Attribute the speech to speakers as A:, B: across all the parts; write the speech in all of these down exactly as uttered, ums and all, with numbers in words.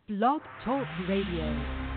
A: Blog Talk Radio.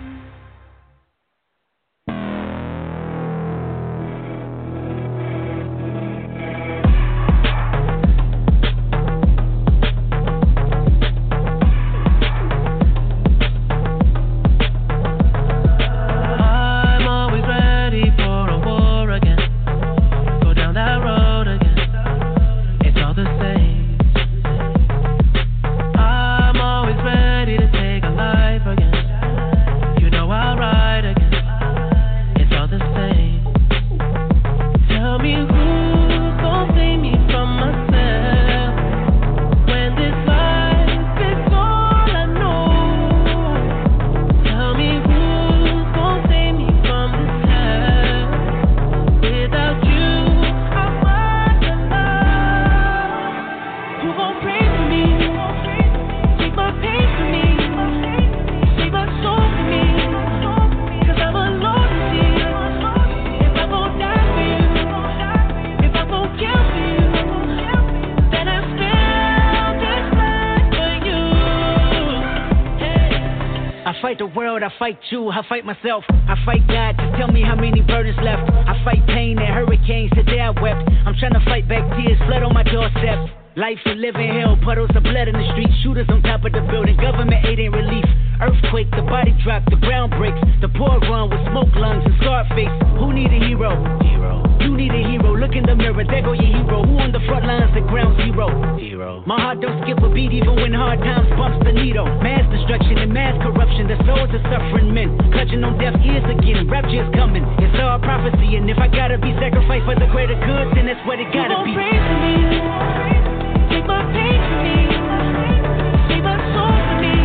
B: I fight you, I fight myself, I fight God to tell me how many burdens left. I fight pain and hurricanes, today I wept. I'm trying to fight back tears, blood on my doorstep. Life a living hell, puddles of blood in the street, shooters on top of the building, government aid ain't relief. Earthquake, the body drop, the ground breaks, the poor run with smoke lungs and scarred face. Who need a hero? Hero. You need a hero, look in the mirror, there go your hero. Who on the front lines at ground zero? Hero. My heart don't skip a beat even when hard times bumps the needle. Mass destruction and mass corruption, the souls of suffering men, clutching on deaf ears again, rapture's coming. It's all prophecy, and if I gotta be sacrificed for the greater good, then that's what it gotta be.
C: Pray for me, take my pain for me, save my soul for me.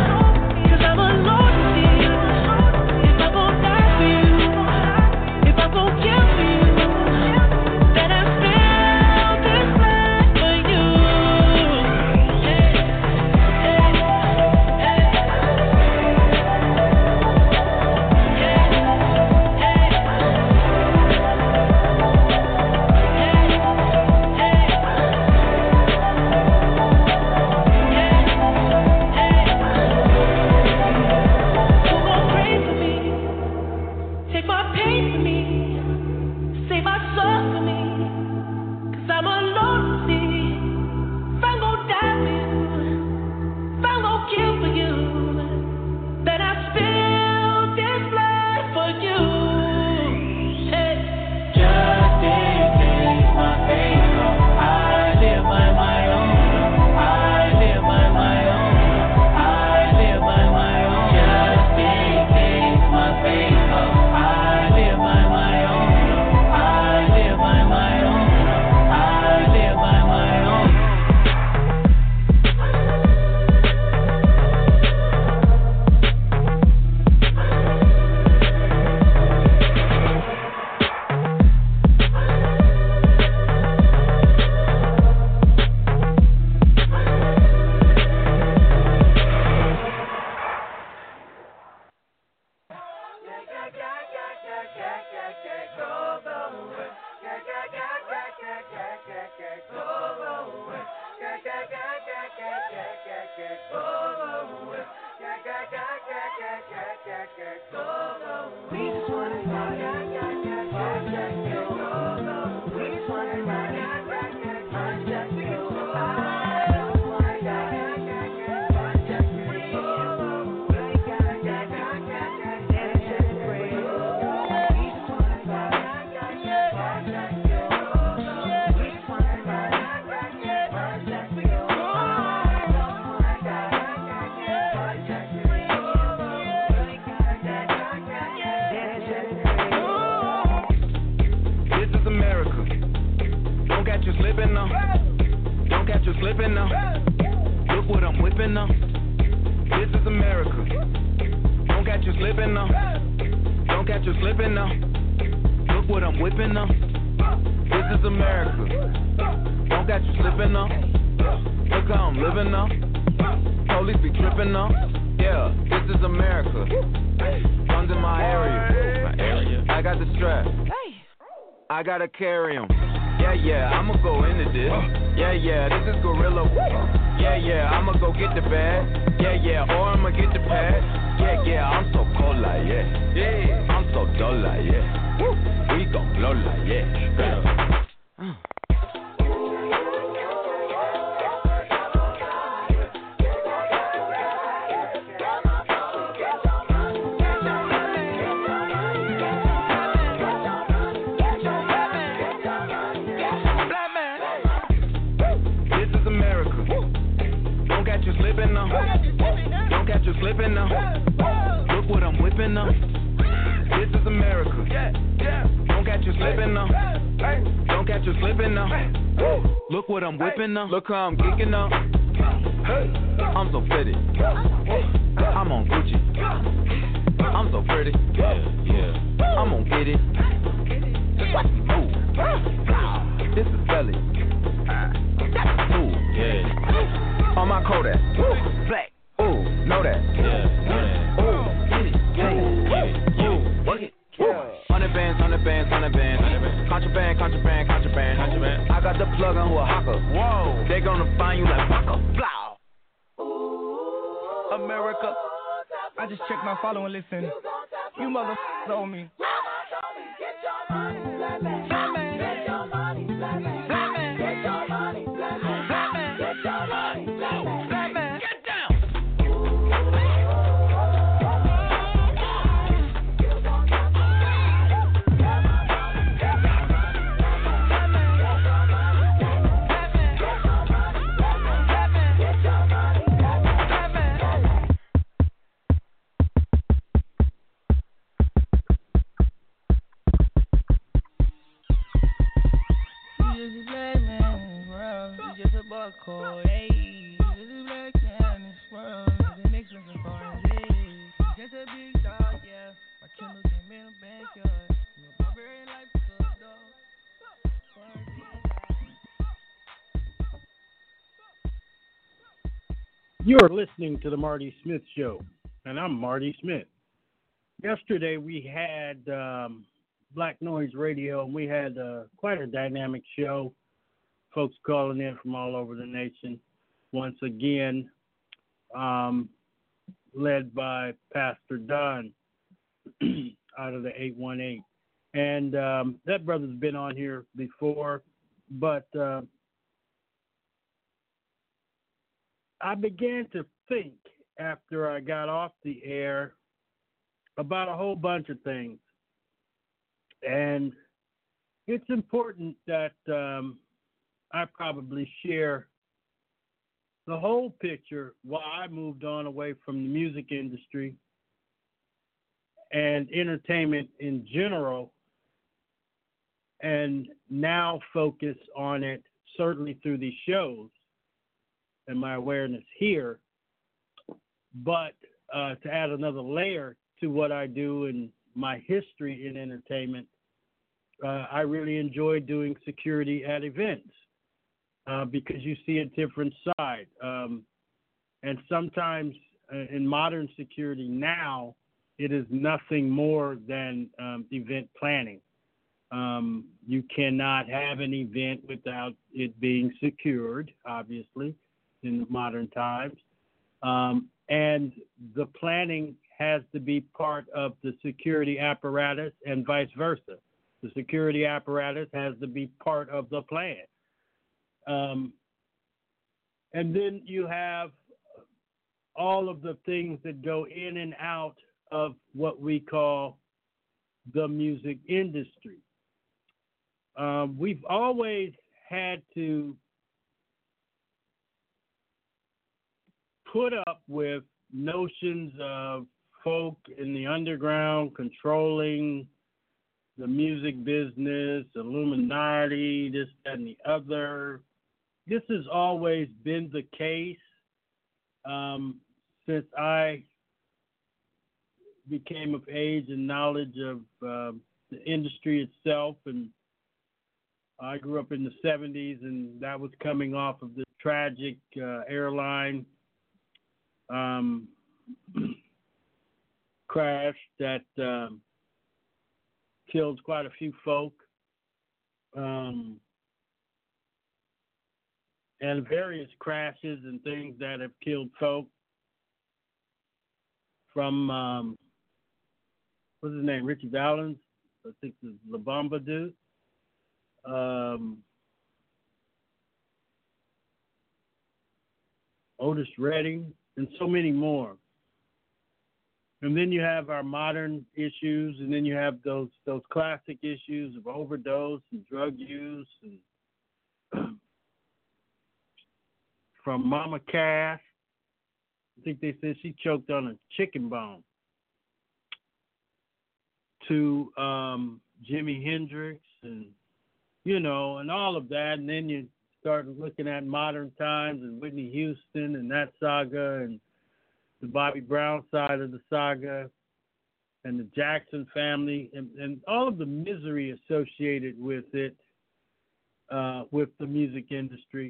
D: Police be tripping up. Yeah, this is America. Guns in my area. My area. I got the strap. Hey. I gotta carry 'em. Yeah, yeah, I'ma go into this. Yeah, yeah, this is gorilla. Yeah, yeah, I'ma go get the bag. Yeah, yeah, or I'ma get the pad. Yeah, yeah, I'm so cold like yeah. Yeah, I'm so dull like yeah. Woo. We gon' blow like yeah. Straight up. Uh.
E: Don't catch you slipping now. Look what I'm whipping now. This is America. Don't catch you slipping now. Don't catch you slipping now. Look what I'm whipping now. Look how I'm kicking now. I'm so pretty. I'm on Gucci. I'm so pretty. Yeah, yeah. I'm on get it. Ooh. This is Belly. Ooh, yeah. On my Kodak. Black. Ooh, know that. Yeah, know that. Ooh, get it, get it, get it, ooh, work it. Hundred bands, hundred bands, hundred bands. Contraband, contraband, contraband, contraband. I got the plug on who a hawker. Whoa, they gonna find you like Waka. Blow. America.
F: I just checked my follow and listen. You motherfuckers owe me.
C: Get your money, black man. Black man. Get your money, black man. Black man. Get your money, black man. Black man. Get your money, black man. Black man. Get down.
F: Cold, hey, this is black man in this world. The next one's a foreign days. Just a big dog, yeah. My Kindle came in the backyard. My barbarian life is a dog.
G: You're listening to the Marty Smith Show, and I'm Marty Smith. Yesterday we had um, Black Noise Radio, and we had uh, quite a dynamic show. Folks calling in from all over the nation, once again, um, led by Pastor Don out of the eight one eight. And um, that brother's been on here before, but uh, I began to think after I got off the air about a whole bunch of things. And it's important that um, I probably share the whole picture why I moved on away from the music industry and entertainment in general, and now focus on it certainly through these shows and my awareness here, but uh, to add another layer to what I do and my history in entertainment, uh, I really enjoy doing security at events. Uh, because you see a different side. Um, and sometimes uh, in modern security now, it is nothing more than um, event planning. Um, you cannot have an event without it being secured, obviously, in modern times. Um, and the planning has to be part of the security apparatus and vice versa. The security apparatus has to be part of the plan. Um, and then you have all of the things that go in and out of what we call the music industry. Um, we've always had to put up with notions of folk in the underground controlling the music business, Illuminati, this, that, and the other. This has always been the case um, since I became of age and knowledge of uh, the industry itself. And I grew up in the seventies, and that was coming off of the tragic uh, airline um, crash that um, killed quite a few folk. Um, and various crashes and things that have killed folk. from um, what's his name? Richie Valens. I think the La Bamba dude. Um, Otis Redding, and so many more. And then you have our modern issues, and then you have those those classic issues of overdose and drug use, and from Mama Cass. I think they said she choked on a chicken bone. To um, Jimi Hendrix, and you know, and all of that, and then you start looking at modern times and Whitney Houston and that saga, and the Bobby Brown side of the saga, and the Jackson family, and, and all of the misery associated with it, uh, with the music industry,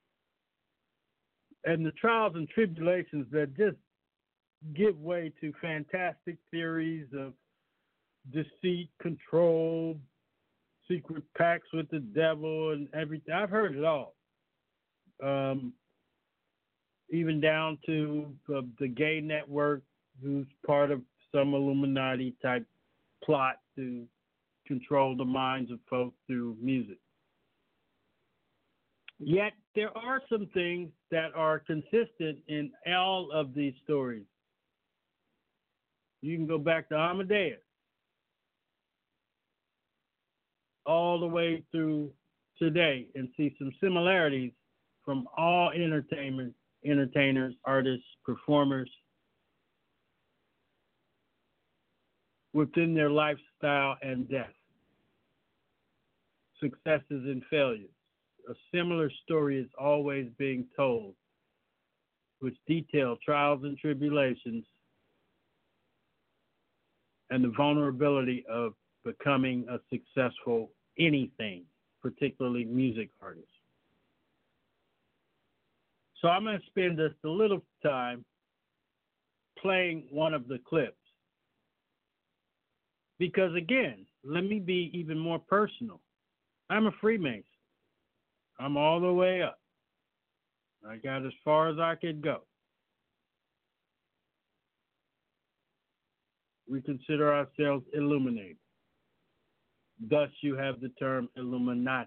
G: and the trials and tribulations that just give way to fantastic theories of deceit, control, secret pacts with the devil, and everything. I've heard it all. Um, even down to uh, the gay network, who's part of some Illuminati type plot to control the minds of folks through music. Yet there are some things that are consistent in all of these stories. You can go back to Amadeus, all the way through today, and see some similarities from all entertainment, entertainers, artists, performers within their lifestyle and death, successes and failures. A similar story is always being told, which detail trials and tribulations and the vulnerability of becoming a successful anything, particularly music artists. So I'm going to spend just a little time playing one of the clips. Because again, let me be even more personal. I'm a Freemason. I'm all the way up. I got as far as I could go. We consider ourselves illuminated. Thus, you have the term Illuminati.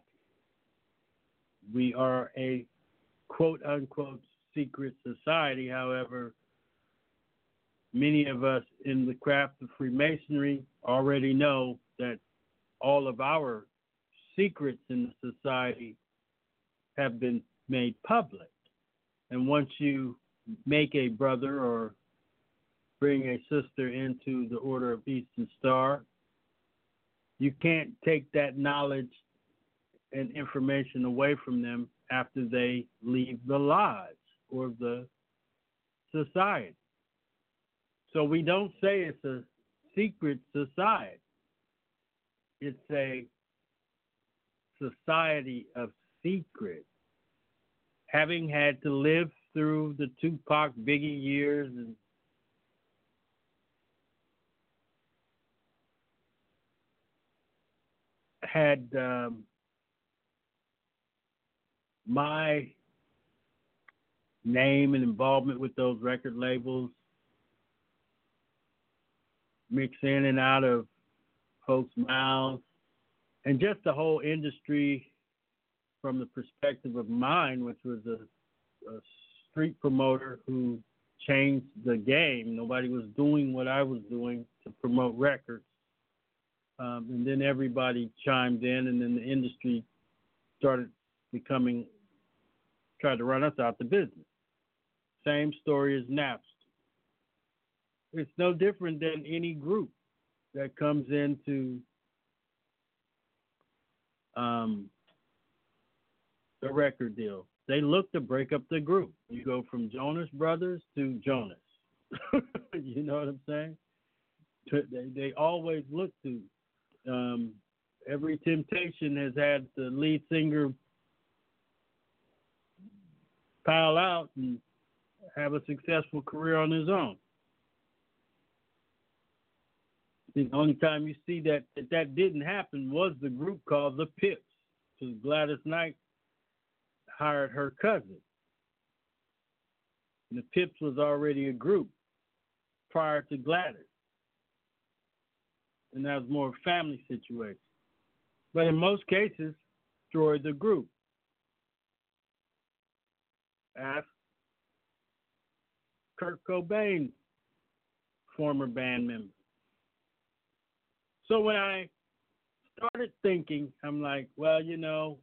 G: We are a quote-unquote secret society. However, many of us in the craft of Freemasonry already know that all of our secrets in the society have been made public. And once you make a brother or bring a sister into the Order of Eastern Star, you can't take that knowledge and information away from them after they leave the lodge or the society. So we don't say it's a secret society. It's a society of secrets. Having had to live through the Tupac Biggie years and had um, my name and involvement with those record labels mix in and out of folks' mouths, and just the whole industry from the perspective of mine, which was a, a street promoter who changed the game. Nobody was doing what I was doing to promote records. Um, and then everybody chimed in, and then the industry started becoming, tried to run us out the business. Same story as Napster. It's no different than any group that comes into um, the record deal. They look to break up the group. You go from Jonas Brothers to Jonas. You know what I'm saying? They, they always look to, um, every Temptation has had the lead singer pile out and have a successful career on his own. The only time you see that that, that didn't happen was the group called the Pips, because Gladys Knight hired her cousin. And the Pips was already a group prior to Gladys. And that was more a family situation. But in most cases, destroyed the group. Ask Kurt Cobain, former band member. So when I started thinking, I'm like, well, you know,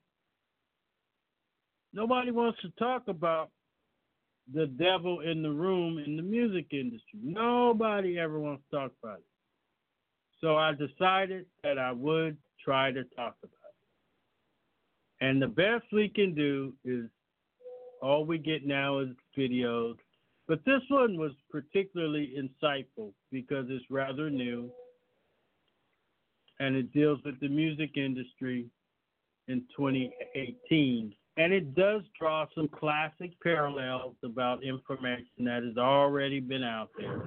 G: nobody wants to talk about the devil in the room in the music industry. Nobody ever wants to talk about it. So I decided that I would try to talk about it. And the best we can do is all we get now is videos. But this one was particularly insightful because it's rather new and it deals with the music industry in twenty eighteen. And it does draw some classic parallels about information that has already been out there.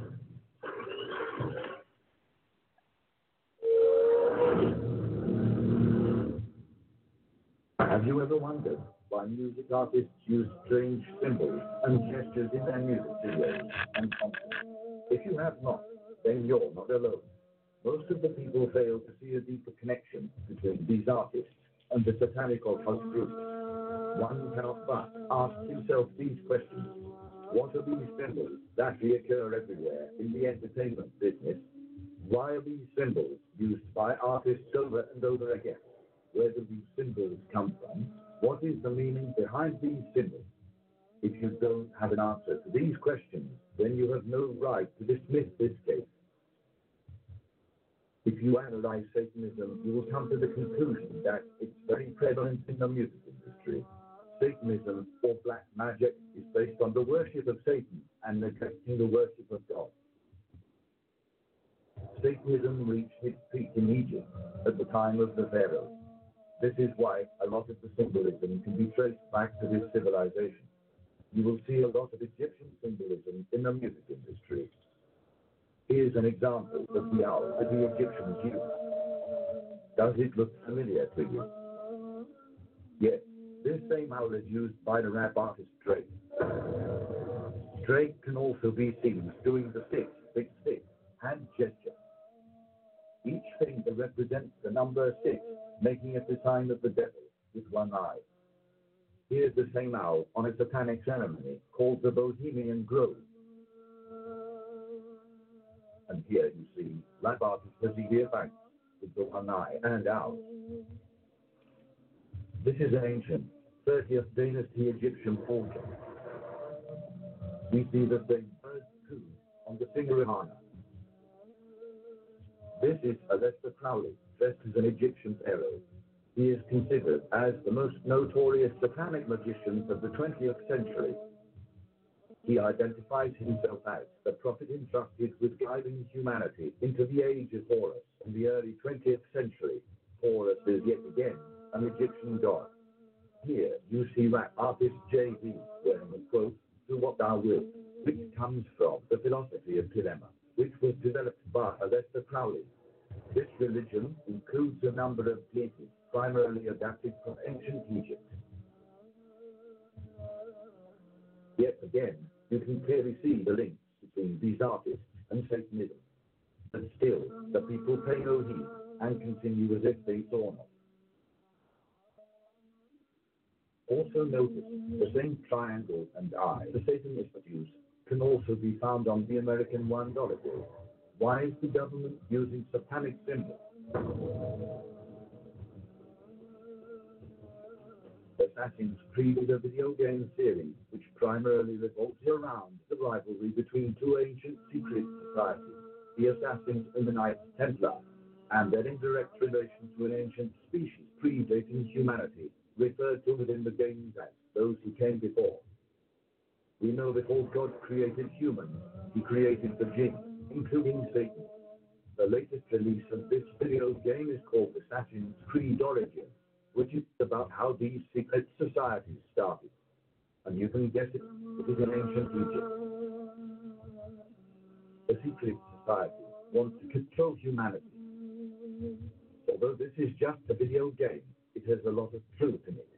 H: Have you ever wondered why music artists use strange symbols and gestures in their music videos and concerts? If you have not, then you're not alone. Most of the people fail to see a deeper connection between these artists and the satanic occult groups. One cannot but ask himself these questions. What are these symbols that reoccur everywhere in the entertainment business? Why are these symbols used by artists over and over again? Where do these symbols come from? What is the meaning behind these symbols? If you don't have an answer to these questions, then you have no right to dismiss this case. If you analyze Satanism, you will come to the conclusion that it's very prevalent in the music industry. Satanism, or black magic, is based on the worship of Satan and neglecting the worship of God. Satanism reached its peak in Egypt at the time of the pharaohs. This is why a lot of the symbolism can be traced back to this civilization. You will see a lot of Egyptian symbolism in the music industry. Here's an example of the owl that the Egyptians used. Does it look familiar to you? Yes, this same owl is used by the rap artist Drake. Drake can also be seen doing the six, six, six hand gesture. Each finger represents the number six, making it the sign of the devil with one eye. Here's the same owl on a satanic ceremony called the Bohemian Grove. And here you see rap artist Azealia Banks with the one eye and owl. This is an ancient thirtieth dynasty Egyptian portrait. We see the same bird coup on the finger of Hana. This is Aleister Crowley, dressed as an Egyptian pharaoh. He is considered as the most notorious satanic magician of the twentieth century. He identifies himself as the prophet entrusted with guiding humanity into the age of Horus in the early twentieth century. Horus is yet again an Egyptian god. Here you see rap artist Jay Z wearing a quote, "Do what thou wilt," which comes from the philosophy of Dilemma, which was developed by Aleister Crowley. This religion includes a number of deities, primarily adapted from ancient Egypt. Yet again, you can clearly see the links between these artists and Satanism. But still, the people pay no heed and continue as if they saw not. Also notice the same triangle and eye the Satanists use can also be found on the American one dollar bill. Why is the government using satanic symbols? Assassin's Creed is a video game series which primarily revolves around the rivalry between two ancient secret societies, the Assassins and the Knights Templar, and their indirect relation to an ancient species predating humanity, referred to within the games as those who came before. We know before God created humans, he created the jinn, including Satan. The latest release of this video game is called Assassin's Creed Origins, which is about how these secret societies started. And you can guess it, it is in ancient Egypt. The secret society wants to control humanity. Although this is just a video game, it has a lot of truth in it.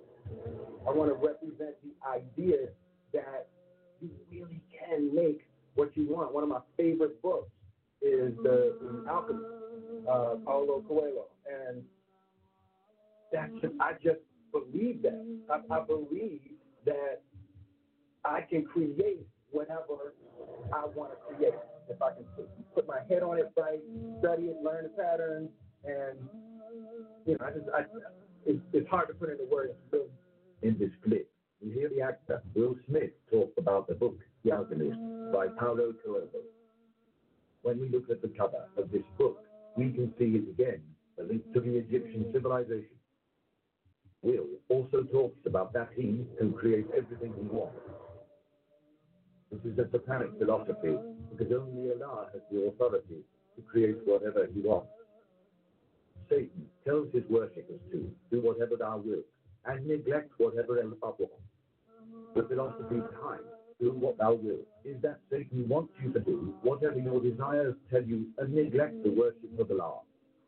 I: I want to represent the idea that you really can make
H: what you want. One of my favorite books is The Alchemist, uh, Paulo Coelho. And that's just, I just believe that. I, I believe that I can create whatever I want to create. If I can put, put my head on it right, study it, learn the patterns, and, you know, I just, I, it's, it's hard to put into words. In this clip, we hear the actor Will Smith talk about the book, The Alchemist, by Paulo Coelho. When we look at the cover of this book, we can see it again, a link to the Egyptian civilization. Will also talks about that he can create everything he wants. This is a satanic philosophy because only Allah has the authority to create whatever he wants. Satan tells his worshippers to do whatever thou wilt and neglect whatever else thou wants. The philosophy behind do what thou wilt is that Satan wants you to do whatever your desires tell you and neglect the worship of Allah.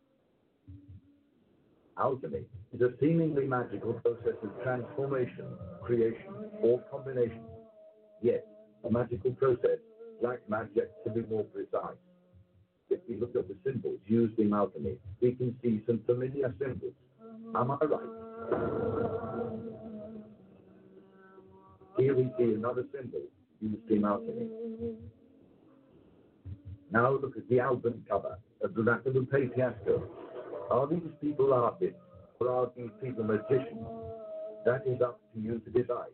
H: Alchemy is a seemingly magical process of transformation, creation, or combination. Yet, a magical process like magic to be more precise. If we look at the symbols used in alchemy, we can see some familiar symbols. Am I right? Here we see another symbol used in alchemy. Now look at the album cover of the Rapper Fiasco. Are these people artists or are these people magicians? That is up to you to decide.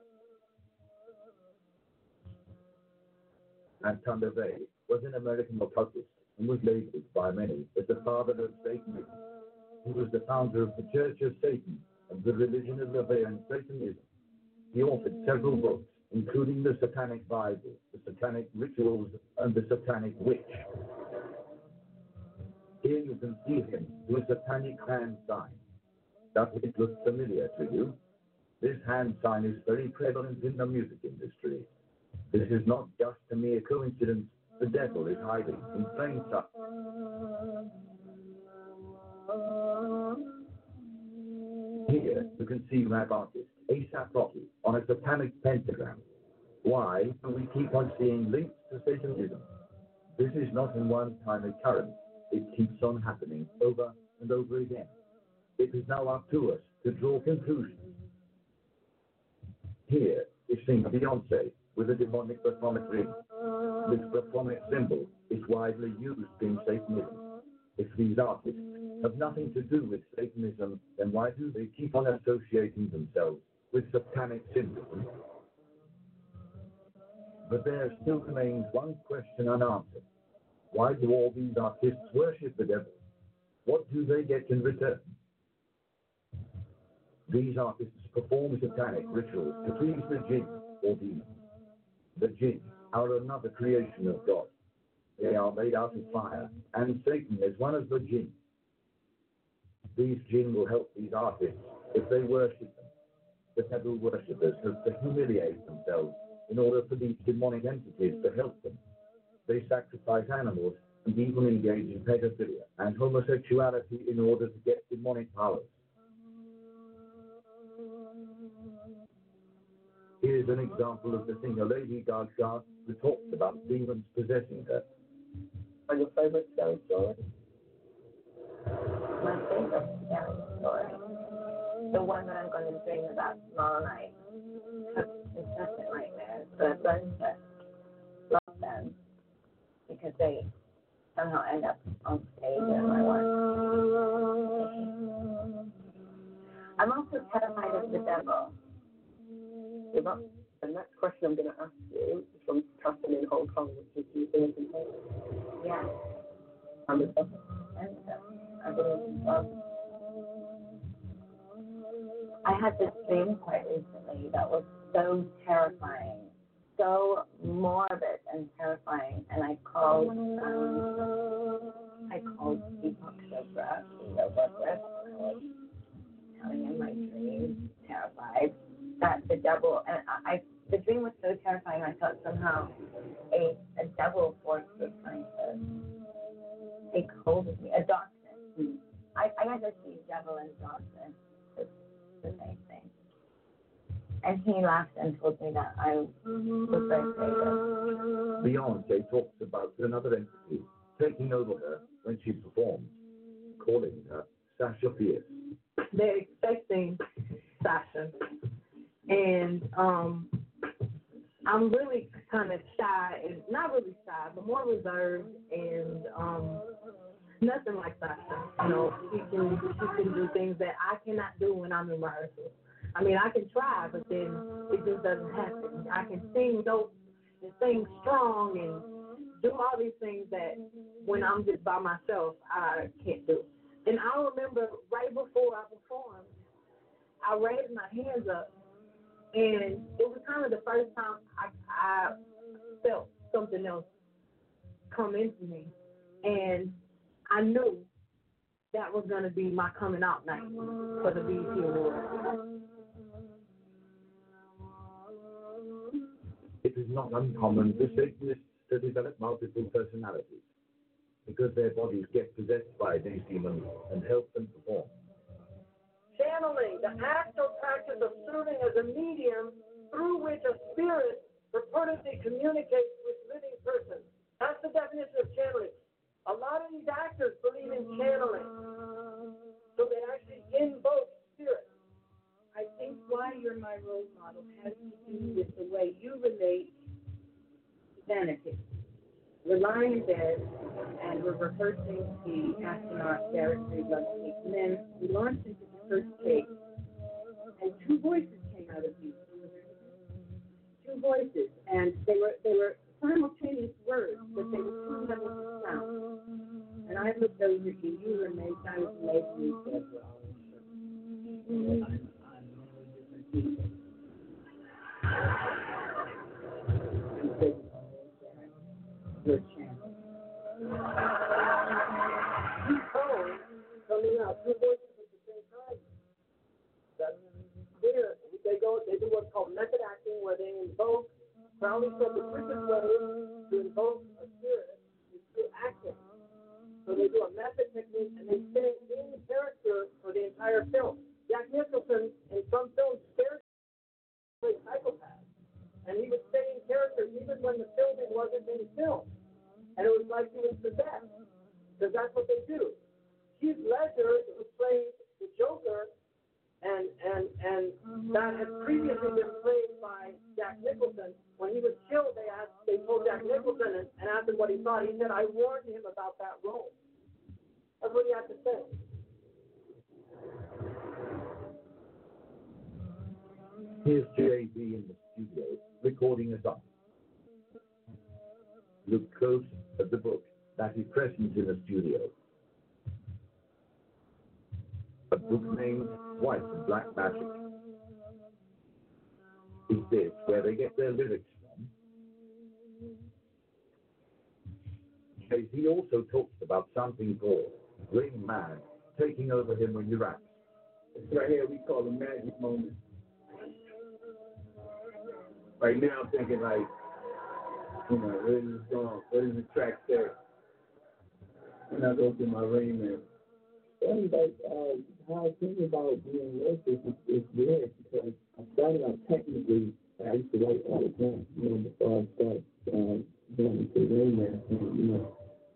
H: And Thunder Bay was an American occultist and was labeled by many as the father of Satanism. He was the founder of the Church of Satan and the religion of LaVey and Satanism. He authored several books, including the Satanic Bible, the Satanic Rituals, and the Satanic Witch. Here you can see him do a satanic hand sign. Does it look familiar to you? This hand sign is very prevalent in the music industry. This is not just a mere coincidence. The devil is hiding in plain sight. Here you can see rap artist A$AP Rocky on a satanic pentagram. Why do we keep on seeing links to Satanism? This is not a one-time occurrence. It keeps on happening over and over again. It is now up to us to draw conclusions. Here is seen Beyonce with a demonic performance ring. This performance symbol is widely used in Satanism. If these artists have nothing to do with Satanism, then why do they keep on associating themselves with satanic symbols? But there still remains one question unanswered. Why do all these artists worship the devil? What do they get in return? These artists perform satanic rituals to please the jinn or demons. The jinn are another creation of God. They are made out of fire, and Satan is one of the jinn. These jinn will help these artists if they worship them. The devil worshippers have to humiliate themselves in order for these demonic entities to help them. They sacrifice animals and even engage in pedophilia and homosexuality in order to get demonic powers. Here's an example of the singer Lady Gaga who talks about demons possessing her. Are your favorite scary stories?
I: My favorite scary story, the one that I'm going to dream about tomorrow night, has incessant nightmares, but I've learned to love them because they somehow end up on stage in my work. I'm also terrified of the devil.
J: The next question I'm going to ask you is from Catherine in Hong Kong, which is do you believe in God?
I: Yeah.
J: And the devil?
I: And the devil. I believe in God. I had this dream quite recently that was so terrifying, so morbid and terrifying, and I called, um, I called Deepak Chopra, who I work with, and I was telling him my dream, terrified, that the devil, and I, I the dream was so terrifying, I thought somehow a, a devil force was trying to take hold of me, a darkness. I, I guess I see devil and darkness as the same thing. And he laughed and told me that I was very creative.
H: Beyonce talks about another entity taking over her when she performs, calling her Sasha Fierce.
J: They're expecting Sasha. And um, I'm really kind of shy, and not really shy, but more reserved, and um, nothing like Sasha. You know, she can, she can do things that I cannot do when I'm in rehearsal. I mean, I can try, but then it just doesn't happen. I can sing notes and sing strong and do all these things that when I'm just by myself, I can't do. And I remember right before I performed, I raised my hands up, and it was kind of the first time I, I felt something else come into me. And I knew that was going to be my coming out night for the B E T Awards.
H: It is not uncommon for Satanists to develop multiple personalities because their bodies get possessed by these demons and help them perform.
K: Channeling, the act or practice of serving as a medium through which a spirit purportedly communicates with living persons. That's the definition of channeling. A lot of these actors believe in channeling, so they actually invoke spirits.
L: I think why you're my role model has to do with the way you relate to vanity. We're lying in bed and we're rehearsing the astronaut character like take. And then we launched into the first take, and two voices came out of you. Two voices, and they were they were simultaneous words, but they were two levels of sound. And I looked over at you. You were amazed. I was amazed. And you said, "Well, I'm." Good channel.
K: Two tones coming out, two voices at the same time. That's there. They go. They do what's called method acting, where they invoke. Crowley said the quickest way to invoke a spirit is through acting. So they do a method technique, and they stay in character for the entire film. Jack Nicholson, in some films, scared a psychopath. And he would stay in character even when the filming wasn't being filmed. And it was like he was possessed, because that's what they do. Heath Ledger was playing the Joker, and and and that had previously been played by Jack Nicholson. When he was killed, they asked, they told Jack Nicholson and, and asked him what he thought. He said, "I warned him about that role." That's what he had to say.
H: Here's J A B in the studio, recording a song. Look close at the book that is present in the studio. A book named White and Black Magic. Is this where they get their lyrics from? He also talks about something called Rain Man taking over him when he raps.
M: Right here we call the magic moment. Right now I'm thinking like, you know, where is this going? What is the track there? And I go through my Rain Man.
N: Funny, like, uh, how I think about being racist is, is weird because I started out technically, I used to write all the time, you know, before I started uh, going into Rain Man, you know.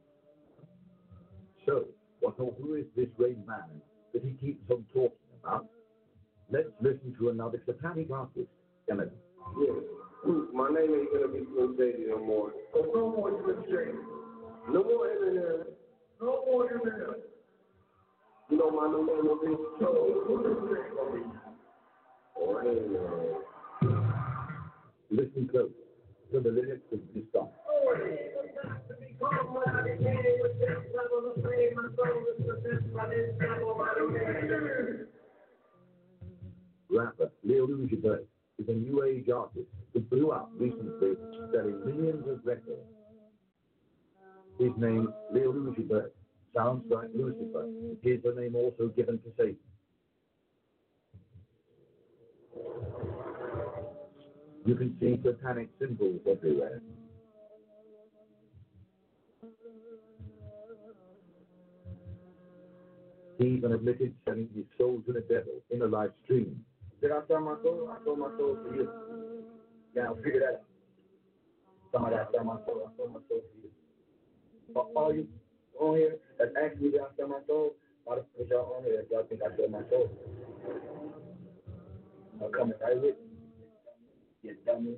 H: So, what or who is this Rain Man that he keeps on talking about? Let's listen to another satanic artist, Kennedy.
M: Yeah. My name ain't gonna be Slim Shady no more. Oh, no more Slim Shady. No more Eminem. No more Eminem. You know my new name will be Joe. Oh, hey,
H: listen close to the lyrics of this song. Rapper Leo Lucifer is a new age artist who blew up recently, selling millions of records. His name, Leo Lucifer, sounds like Lucifer. It is the name also given to Satan. You can see satanic symbols everywhere. He even admitted selling his soul to the devil in a live stream Did I sell my soul? I sold my soul for you. Now figure that out. Somebody I sell my soul. I sold my soul for you. For all you on here that's asking me did I sell my soul, why the fuck is y'all on here if y'all think I sold my soul? I'm coming right with you. You dummies.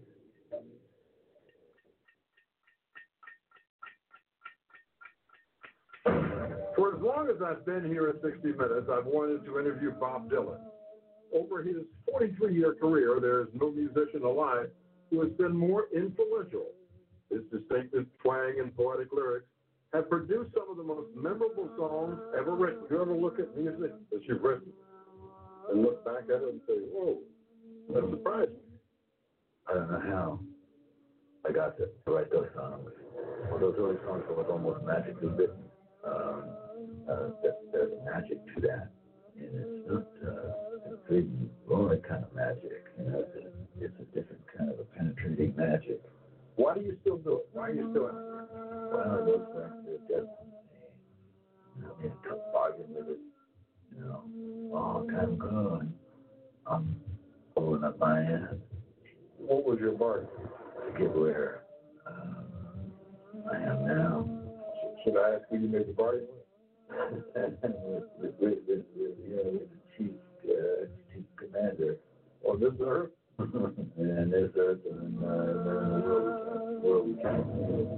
O: For as long as I've been here at sixty minutes, I've wanted to interview Bob Dylan. Over his forty-three-year career, there is no musician alive who has been more influential. His distinctive twang and poetic lyrics have produced some of the most memorable songs ever written. You ever look at music that you've written and look back at it and say, whoa, that surprised me?
H: I don't know how I got to write those songs. Well, those early songs were almost magically written. Um, uh, there, there's magic to that, and it's not uh, a big, boring kind of magic. You know, it's a, it's a different kind of a penetrating magic.
O: Why do you still do it? Why are you doing it?
H: Well, those things are just, you know, in a tough bargain with it. You know, long time gone. I'm holding up my hand.
O: What was your bargain?
H: To get where um, I am now.
O: Should I ask who you made the bargain with?
H: with, with, with, with, with, you know, with the chief, uh, chief commander.
O: On this earth?
H: And this earth and uh, the world, world we can.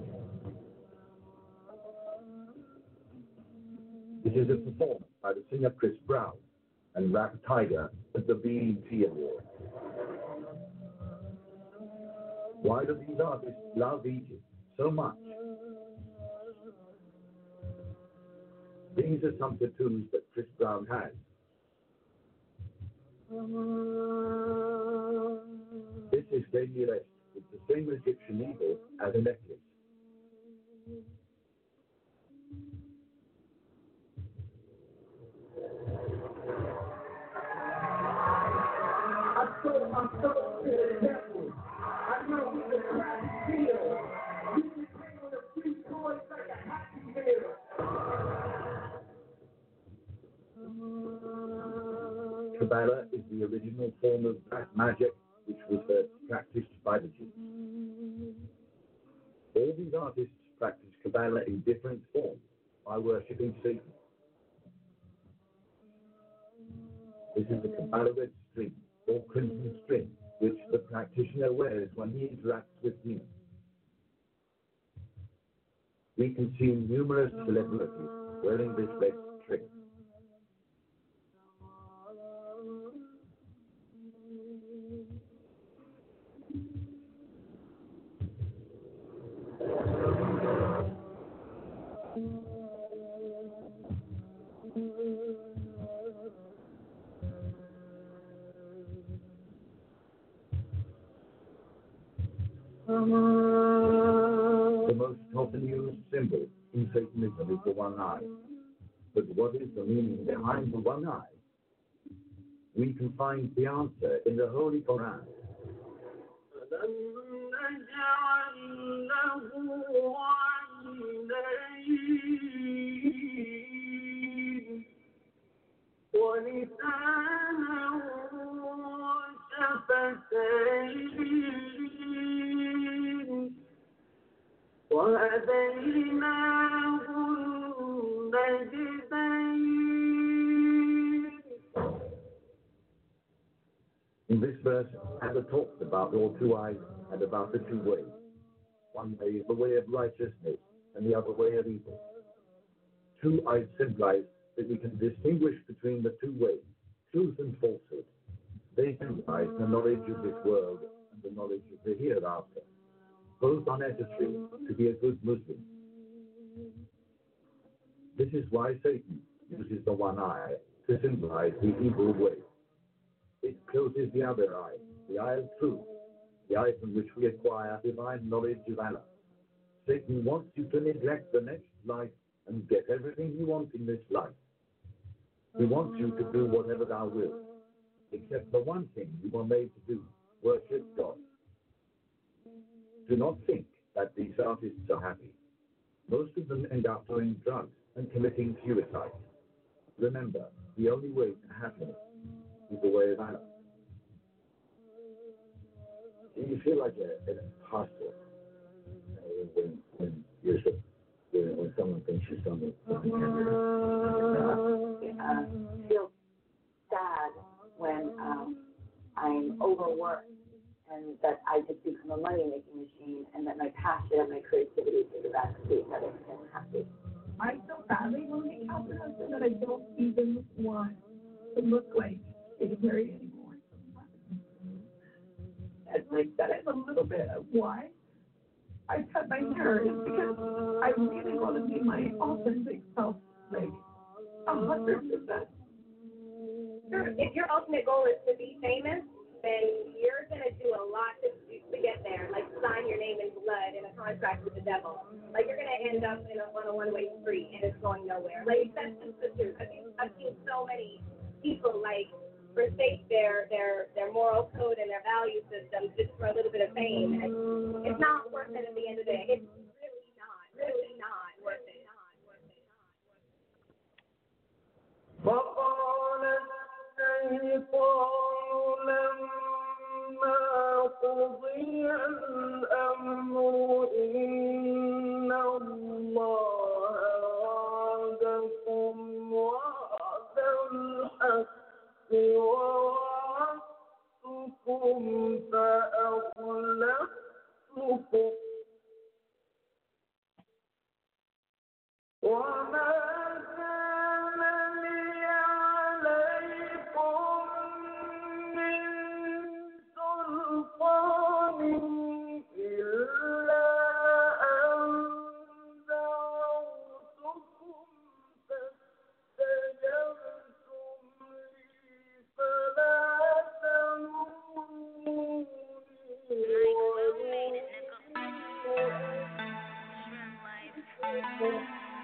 H: This is a performance by the singer Chris Brown and Rap Tiger at the B E T Awards. Why do these artists love Egypt so much? These are some tattoos that Chris Brown has. This is Daily Rest with the same Egyptian eagle as a necklace.
C: I sold my soul to the devil. I know we can crack the deal. You can bring on the free toys like a happy meal.
H: Kabbalah is the original form of black magic which was first practiced by the Jews. All these artists practice Kabbalah in different forms by worshipping Satan. This is the Kabbalah red string or crimson string which the practitioner wears when he interacts with demons. We can see numerous celebrities wearing this red string. The most often used symbol in Satanism is the one eye. But what is the meaning behind the one eye? We can find the answer in the Holy Quran.
C: وهديناه النجدين.
H: In this verse, Allah talks about all two eyes and about the two ways. One way is the way of righteousness and the other way of evil. Two eyes symbolize that we can distinguish between the two ways, truth and falsehood. They symbolize the knowledge of this world and the knowledge of the hereafter. Both are necessary to be a good Muslim. This is why Satan uses the one eye to symbolize the evil way. It closes the other eye, the eye of truth, the eye from which we acquire divine knowledge of Allah. Satan wants you to neglect the next life and get everything you want in this life. He wants you to do whatever thou wilt, except the one thing you were made to do, worship God. Do not think that these artists are happy. Most of them end up doing drugs and committing suicide. Remember, the only way to happiness is the way of Allah. Do you feel like a, an imposter uh, when when you're so, when, when someone thinks you're someone?
I: I feel sad when um, I'm overworked and that I just become a money-making machine, and that my passion and my creativity take a back seat, that it makes me happy.
J: I so badly want to make out with a husband that I don't even want to look like getting married anymore. And like that is a little bit of why I cut my hair, is because I really want to be my authentic self, like a hundred percent.
P: If your ultimate goal is to be famous, then you're going to do a lot to, to get there, like sign your name in blood in a contract with the devil. Like, you're going to end up in a, on a one-way street, and it's going nowhere. Like, that's just the truth. I mean, I've seen so many people, like, forsake their, their, their moral code and their value system just for a little bit of fame. And it's not worth it at the end of the day. It's really not, really not worth it.
C: الشيطان لما قضي الأمر إن الله وعدكم وعد الحق ووعدتكم فأخلفتكم وما كان لي عليكم من سلطان إلا أن دعوتكم فاستجبتم لي فلا تلوموني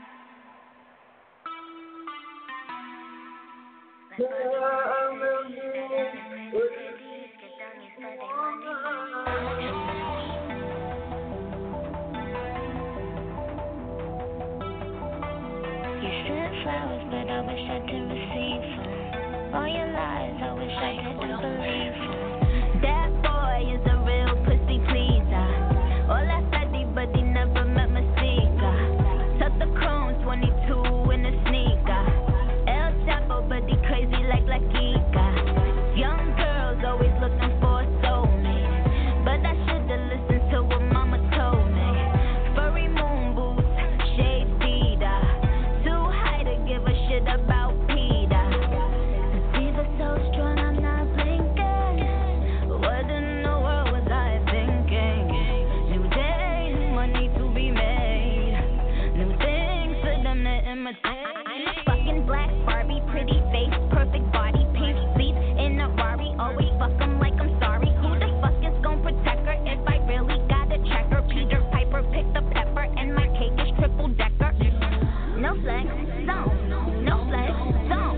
Q: Flowers, but I wish I could receive them. All your lies, I wish I didn't believe them. That boy is a real pussy pleaser. All I studied, but he never met my seeker. Tuck the chrome twenty-two in a sneaker. El Chapo, but he crazy like La Kika. Young girls always looking for a soulmate, but I should've listened to what mama told me. Furry moon boots, shade Vita. Give a shit about Peter. The fever so strong, I'm not blinking. What in the world was I thinking? New days, money to be made. New things for them to imitate. I'm a fucking black Barbie, pretty face, perfect body, pink seats in a Rari. Always fuck 'em like I'm sorry. Who the fuck is gon' protect her if I really gotta check her? Peter Piper picked the pepper, and my cake is triple decker. No flex, zone. No flex, zone.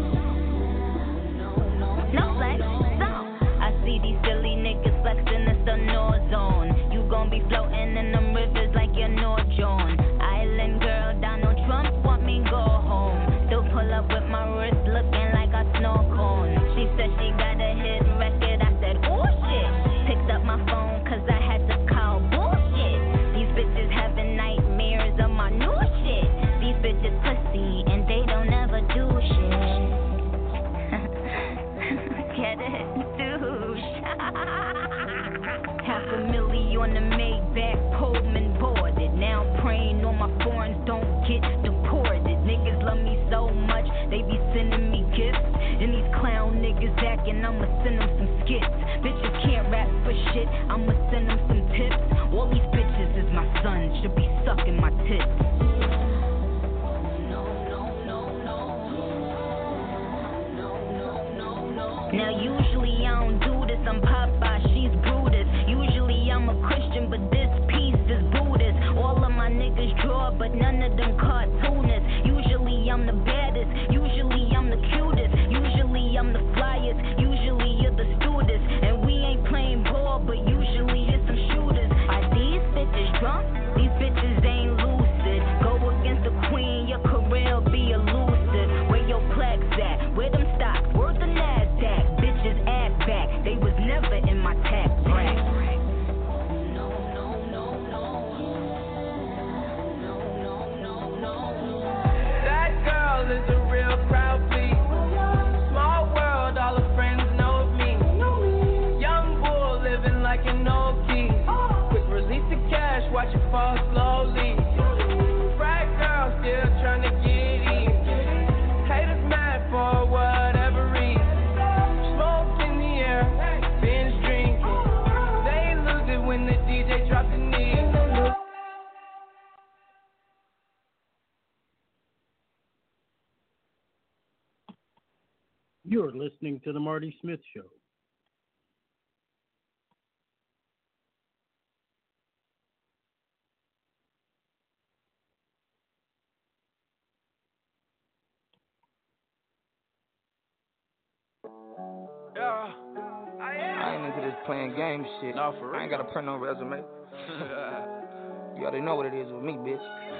Q: No flex, zone. I see these silly niggas flexing, it's the no zone. You gon' be floating in them rivers like you're no Joan. Island girl, Donald Trump want me go home. Still pull up with my wrist looking like a snow cone. She said she got a hit record, I said, ooh shit. Picked up my phone cause I had to call bullshit. These bitches having nightmares of my new shit. These bitches pussy and they don't ever do shit. Get it? Douche. Half a milli on the Maybach, Pullman boarded. Now I'm praying on my foreigns don't get deported. Niggas love me so much, they be sending me gifts. And these clown niggas acting, I'ma send them some skits. Bitches can't rap for shit, I'ma send them some tips. All these bitches is my sons, should be sucking my tits. Now usually I don't do this, I'm Popeye, she's Brutus. Usually I'm a Christian, but this piece is Buddhist. All of my niggas draw, but none of them cartoonists. Usually I'm the baddest, usually I'm the cutest. Usually I'm the flyest, usually you're the stewardess. And we ain't playing ball, but usually it's some shooters. Are these bitches drunk? These bitches ain't lucid. Go against the queen, your career'll be elusive. Where your plaques at? Where them stocks? Where's the NASDAQ? Bitches act back, they was never in my tax bracket.
G: You're listening to The Marty Smith Show.
R: Yeah. I ain't into this playing game shit. No, for real. I ain't gotta print no resume. You already know what it is with me, bitch.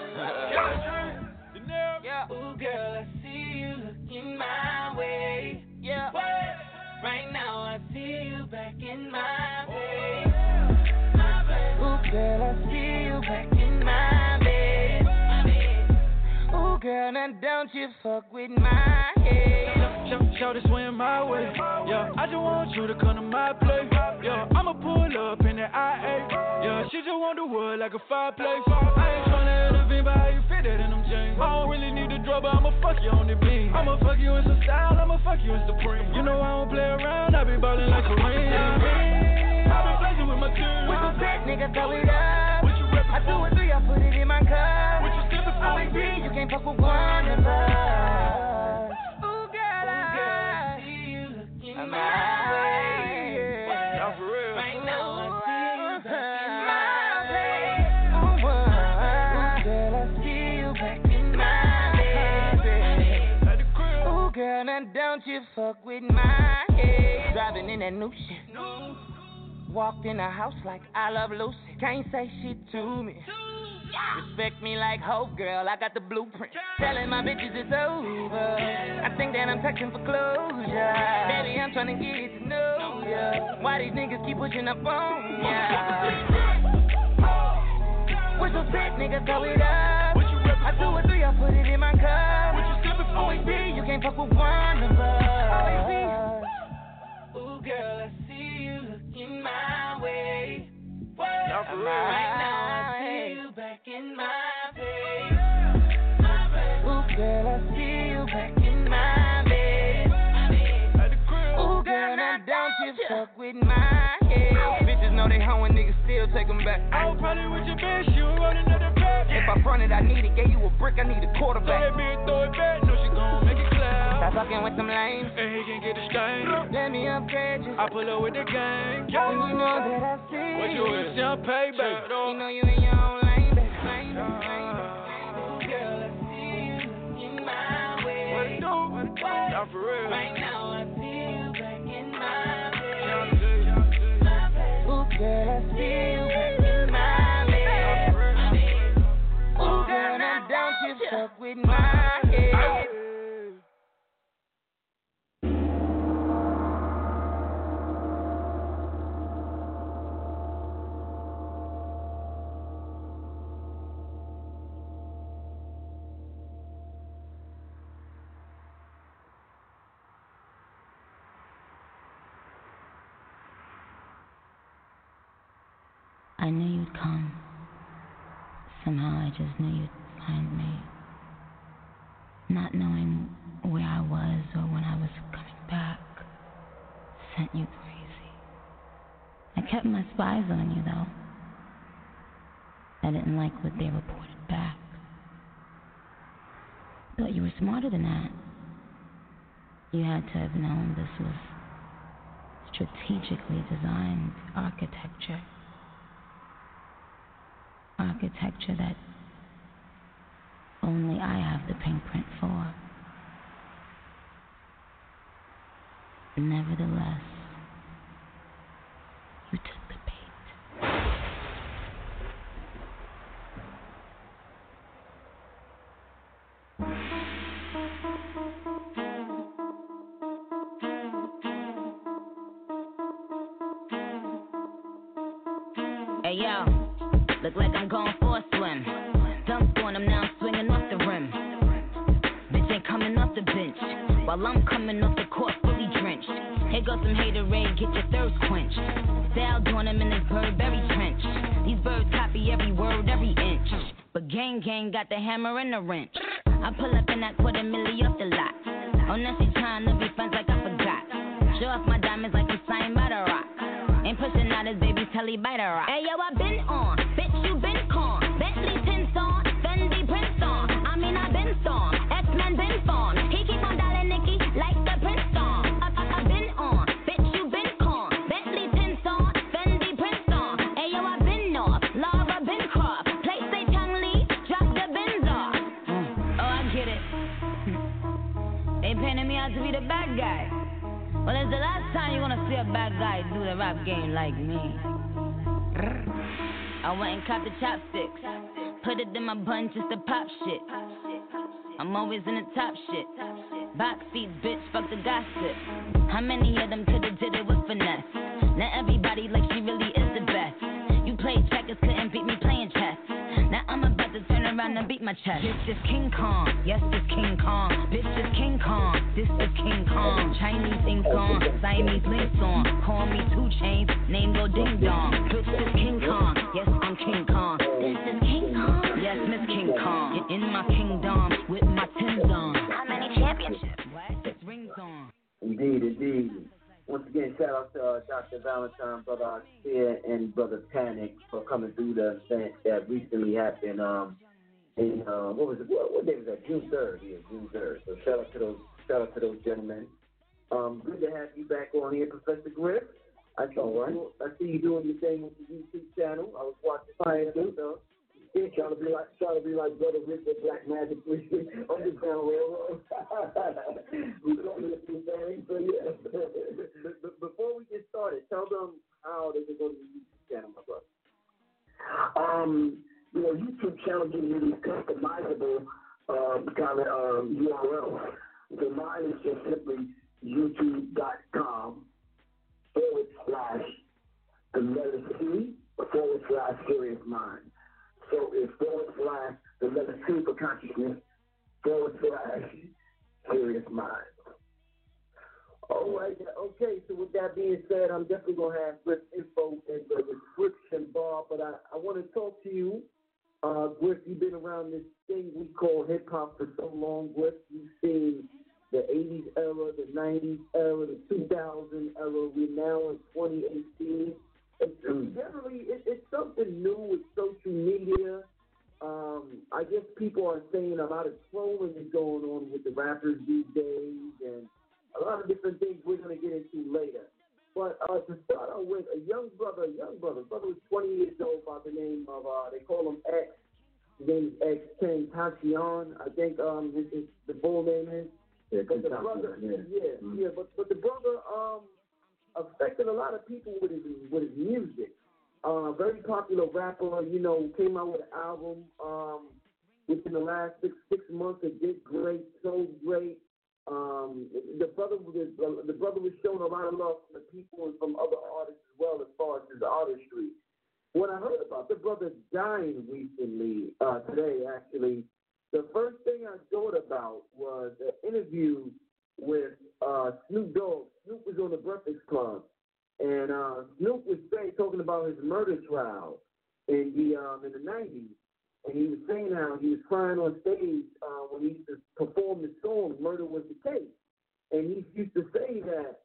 C: Yeah. Ooh, girl, I see you looking my way. Yeah. Right now, I see you back in my bed. Ooh, girl, I see you back in my bed. Ooh, girl, now don't you fuck with my head.
F: Show, show this swim my way. Yeah, I just want you to come to my place. Yeah, I'ma pull up in the I eight. Yeah, she just want the wood like a fireplace. I ain't tryna elevate, but how you fit that in them jeans? I don't really need the drug, but I'ma fuck you on the beam. I'ma fuck you in some style, I'ma fuck you in Supreme. You know I don't play around, I be ballin' like Kareem. I be flexing with my team.
C: With some fat niggas, throw it up. I do it three, I put it in my cup.
F: What you skipping for?
C: I see you can't fuck with one of us. Ooh, girl, I see you looking my way.
F: Now for real.
C: Right now, I see you back in my bed. Ooh, girl, I see you back in my bed. Ooh, girl, now don't you fuck with my head. Driving in that new shit. Walked in the house like I love Lucy. Can't say shit to me. Respect me like Hope, girl. I got the blueprint. Telling my bitches it's over. I think that I'm texting for closure. Baby, I'm trying to get to know ya. Why these niggas keep pushing up on ya? With some fat niggas, throw it up. I do it three, I put it in my cup. Always be, you can't fuck with one of us. Ooh, girl, I see you looking my way.
F: Now for real.
C: Right now, I see you back in my bed. Ooh, girl, I see you back in my bed. Ooh, girl, now don't you fuck with my head.
R: Bitches know they hoeing, niggas still take them back.
F: I was probably with your bitch, you were running another back.
R: If I fronted, I need it. Gave you a brick, I need a quarterback.
F: Throw that bitch, throw it back, know she gon' make it clap.
R: Stop fucking with them lames,
F: and he can get the stain.
R: Let me upgrade you.
F: I pull up with the gang.
R: Yeah. You know that I see.
F: What you is? Young payback.
R: You know you in your own lane, baby. Lane, lane.
C: Ooh, girl, I see you looking my way.
F: What it do? What it do? Now for real.
C: Right now, I see you back in my bed.
R: Ooh, girl, I see you back in my bed. Ooh, girl, now don't you fuck with my head.
S: I knew you'd come. Somehow I just knew you'd find me. Not knowing where I was or when I was coming back sent you crazy. I kept my spies on you, though. I didn't like what they reported back. Thought you were smarter than that. You had to have known this was strategically designed architecture. Architecture that only I have the pink print for. Nevertheless, you took the bait.
T: Hey yo, look like I'm going for a swim. Dunk on him, now I'm swinging off the rim. Bitch ain't coming off the bench, while I'm coming off the court fully drenched. Here goes some haterade, get your thirst quenched. Style doing him in this Burberry trench. These birds copy every word, every inch. But gang gang got the hammer and the wrench. I pull up in that quarter milli off the lot. Oh, now she trying to be friends like I forgot. Show off my diamonds like I'm signed by the rock. Ain't pushing out his baby telly by the rock. Hey yo, I been on, bitch you been con. Bentley tints on, Fendi prints on. I mean I been storm, X-Men been formed. He keep on dialing Nicki like the Prince song. out to be the bad guy. Well, it's the last time you're gonna see a bad guy do the rap game like me. I went and copped the chopsticks, put it in my bun just to pop shit. I'm always in the top shit. Box seats, bitch, fuck the gossip. How many of them could've did it with finesse? Now everybody like she really is the best. You played checkers, couldn't beat me playing chess. Now I'm about to turn around and beat my chest. This is King Kong, yes, this King Kong. Bitch, this King Kong, this is King Kong. Chinese ink on, Siamese links on. Call me Two Chainz, name go Ding Dong. Bitch, this King Kong, yes, I'm King Kong. This is King Kong, yes, Miss King Kong. In my kingdom, with my Timbs on. How many championships? What? Rings on.
U: Indeed, indeed. Once again, shout out to uh, Doctor Valentine, Brother Fear, and Brother Panic for coming through the event that recently happened. Um, in uh, what was it? What, what day was that? June third. Yeah, June third. So shout out to those, shout out to those gentlemen. Um, good to have you back on here, Professor Griff. I see, All right. you, I see you doing your thing with the YouTube channel. I was watching fire too. Yeah, trying to be like, trying to be like Brother Richard Black Magic Underground Railroad. We don't do the thing, so yeah. But before we get started, tell them how they can go to the YouTube channel, my brother.
N: Um, you know, YouTube channel gives you these customizable um, kind of um, U R Ls. So mine is just simply youtube.com forward slash the letter C forward slash Serious Mind. So it's forward slash the letter C for consciousness forward slash Serious Mind.
U: All right, okay, so with that being said, I'm definitely going to have Griff info in the description bar, but I, I want to talk to you. Uh, Griff, you've been around this thing we call hip-hop for so long. Griff, you've seen the eighties era, the nineties era, the two thousand era. We're now in twenty eighteen. It's, generally, it, it's something new with social media. Um, I guess people are saying a lot of trolling is going on with the rappers these days, and a lot of different things we're going to get into later. But uh, to start out with, a young brother, a young brother, brother was twenty years old by the name of, uh, they call him X. His name is X Tentacion. I think um, his, his, the full name is.
N: Yeah,
U: but the brother, yeah, yeah, mm-hmm. yeah, but, but the brother um, affected a lot of people with his, with his music. Uh, very popular rapper, you know, came out with an album um, within the last six, six months. It did great, sold great. Um, the brother was the brother was showing a lot of love from the people and from other artists as well as far as his artistry. When I heard about the brother dying recently, uh, today actually, the first thing I thought about was an interview with uh, Snoop Dogg. Snoop was on the Breakfast Club, and uh, Snoop was saying, talking about his murder trial in the um, in the nineties. And he was saying how he was crying on stage uh, when he used to perform the song, Murder Was the Case. And he used to say that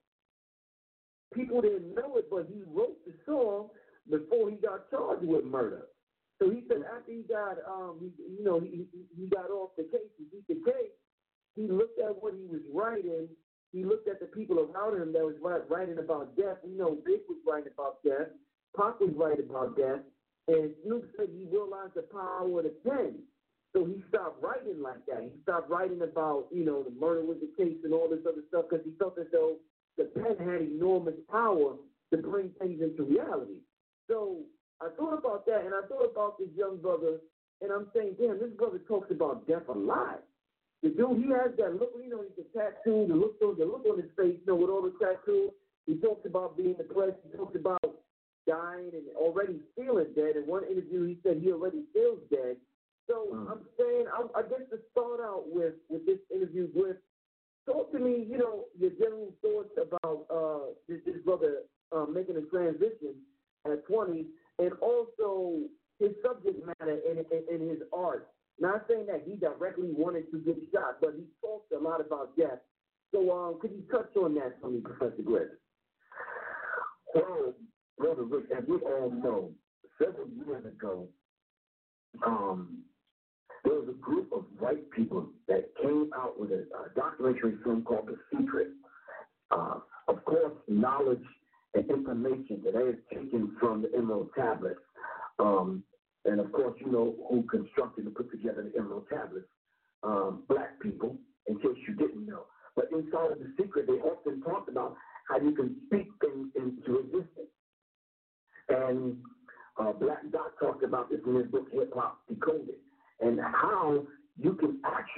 U: people didn't know it, but he wrote the song before he got charged with murder. So he said after he got, um, he, you know, he, he got off the case, he beat the case, he looked at what he was writing, he looked at the people around him that was writing about death. You know, Big was writing about death, Pac was writing about death. And Snoop said he realized the power of the pen. So he stopped writing like that. He stopped writing about, you know, the murder was the case and all this other stuff because he felt as though the pen had enormous power to bring things into reality. So I thought about that, and I thought about this young brother, and I'm saying, damn, this brother talks about death a lot. The dude, he has that look, you know, he's a tattoo, the look on, the look on his face, you know, with all the tattoos. He talks about being depressed. He talks about dying and already feeling dead. In one interview, he said he already feels dead. So mm. I'm saying, I, I guess to start out with, with this interview, with talk to me, you know, your general thoughts about uh, this, this brother uh, making a transition at twenty, and also his subject matter in, in, in his art. Not saying that he directly wanted to get shot, but he talked a lot about death. So um, could you touch on that for me, Professor Griff?
N: Well, Brother Rick, as we all know, several years ago, um, there was a group of white people that came out with a, a documentary film called The Secret. Uh, of course, knowledge and information that they have taken from the Emerald Tablets. Um, and of course, you know who constructed and put together the Emerald Tablets. Um, black people, in case you didn't know. But inside of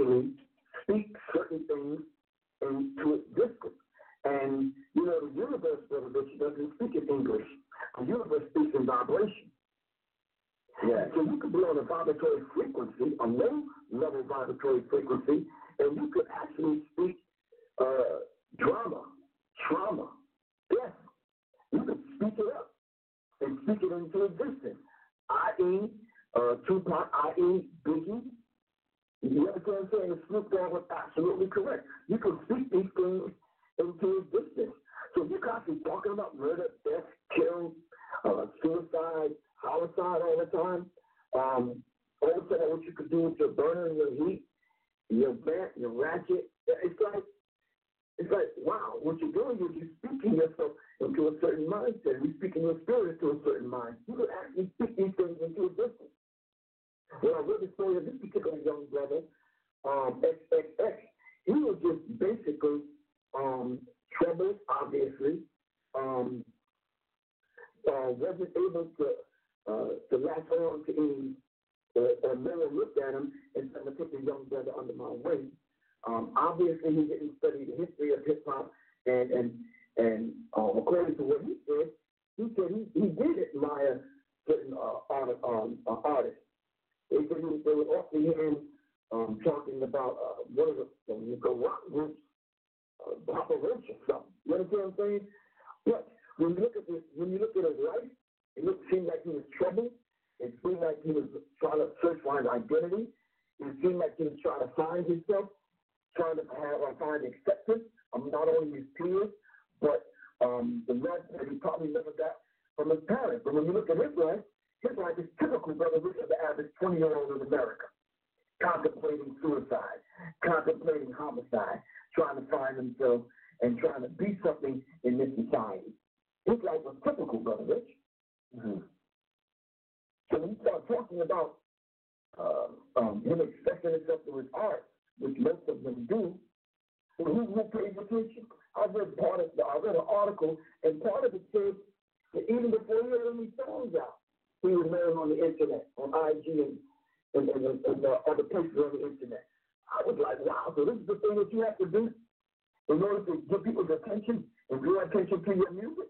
U: actually speak certain things into existence. And, you know, the universe, Brother Richard, doesn't speak in English. The universe speaks in vibration. Yeah. So you could be on a vibratory frequency, a low-level vibratory frequency, and you could actually speak uh, drama, trauma, death. You could speak it up and speak it into existence. that is, uh, Tupac, that is, Biggie. You understand what I'm saying? Snoop Dogg was absolutely correct. You can speak these things into existence. So if you're constantly talking about murder, death, killing, uh, suicide, homicide all the time, um, all of a sudden what you could do with your burner and your heat, your vent, your ratchet, it's like, it's like, wow, what you're doing is you're speaking yourself into a certain mindset. You're speaking your spirit into a certain mind. You can actually speak these things into existence. When I read the story of this particular young brother, um, X X X, he was just basically um, troubled, obviously, um, uh, wasn't able to uh, to latch on to any, uh, or no one looked at him and said, "I'm going to take the young brother under my wing." Um, obviously, he didn't study the history of hip hop, and and and uh, according to what he said, he said he, he did admire certain uh, art, um, uh, artists. They said he, they were often hearing um, talking about uh, one of the, the, the rock groups, uh, Papa Roach or something. You understand what I'm saying? But when you look at this, when you look at his life, it looked, seemed like he was troubled. It seemed like he was trying to search for his identity. It seemed like he was trying to find himself, trying to have or find acceptance of not only his peers, but um, the love that he probably never got from his parents. But when you look at his life, his life is typical, Brother Rich, of the average twenty-year-old in America, contemplating suicide, contemplating homicide, trying to find himself and trying to be something in this society. His life was typical, Brother Rich. Mm-hmm. So when you start talking about uh, um, him expressing himself through his art, which most of them do, well, who, who pays attention? I read part of the, I read an article, and part of it said that even before he had any songs out, he was known on the internet, on I G and, and, and, and, and uh, other places on the internet. I was like, wow, so this is the thing that you have to do in order to get people's attention and draw attention to your music?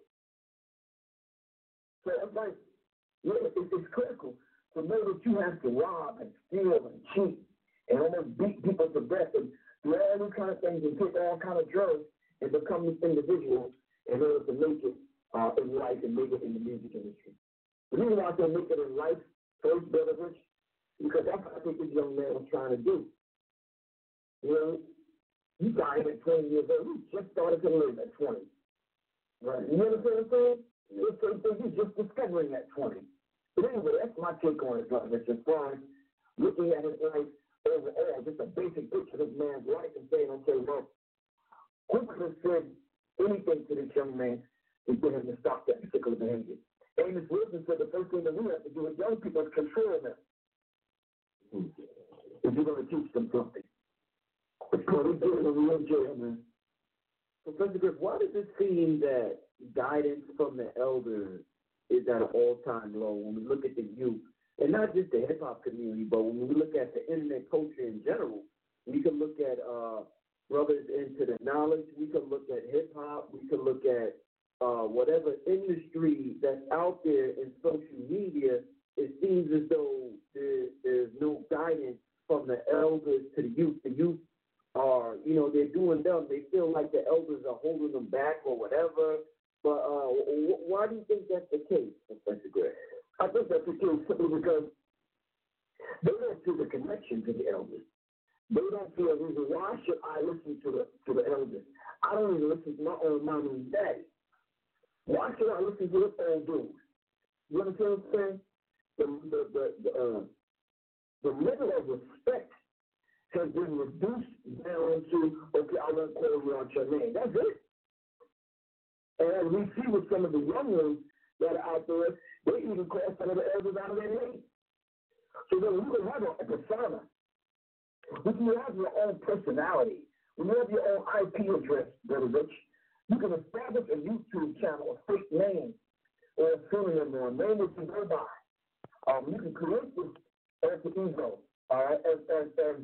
U: So it's like, yeah, it's, it's critical to know that you have to rob and steal and cheat and almost beat people to death and do all these kind of things and take all kind of drugs and become this individual in order to make it uh, in life and make it in the music industry. The reason why I say make it in life first, Brother Rich, because that's what I think this young man was trying to do. You know, he died at twenty years old. He just started to live at twenty. Right. You understand what I'm saying? It's something he's just discovering at twenty. But anyway, that's my take on it, Brother Rich, as far as looking at his life overall, just a basic picture of this man's life and saying, okay, well, who could have said anything to this young man to get him to stop that particular behavior? Amos Wilson said the first thing that we have to do with young people is control them. If you're going to teach them something. It's called a real jail, man.
A: Professor Griff, why does it seem that guidance from the elders is at an all-time low when we look at the youth? And not just the hip-hop community, but when we look at the internet culture in general, we can look at uh, brothers into the knowledge, we can look at hip-hop, we can look at Uh, whatever industry that's out there in social media, it seems as though there, there's no guidance from the elders to the youth. The youth are, you know, they're doing them. They feel like the elders are holding them back or whatever. But uh, w- why do you think that's the case, Professor Gray?
U: I think that's the case simply because they don't see the connection to the elders. They don't see a reason why should I listen to the to the elders. I don't even listen to my own mom and daddy. Why should I listen to this old dude? You understand what I'm saying? The, the, the, the, uh, the level of respect has been reduced down to, okay, I'm going to call you out your name. That's it. And we see with some of the young ones that are out there, they even call some of the elders out of their name. So then you can have a, a persona. When you have your own personality, when you have your own I P address, Brother Rich, you can establish a YouTube channel, a fake name, or a pseudonym, or a name that you go by. Um, you can create this alter ego, all right, as, as, as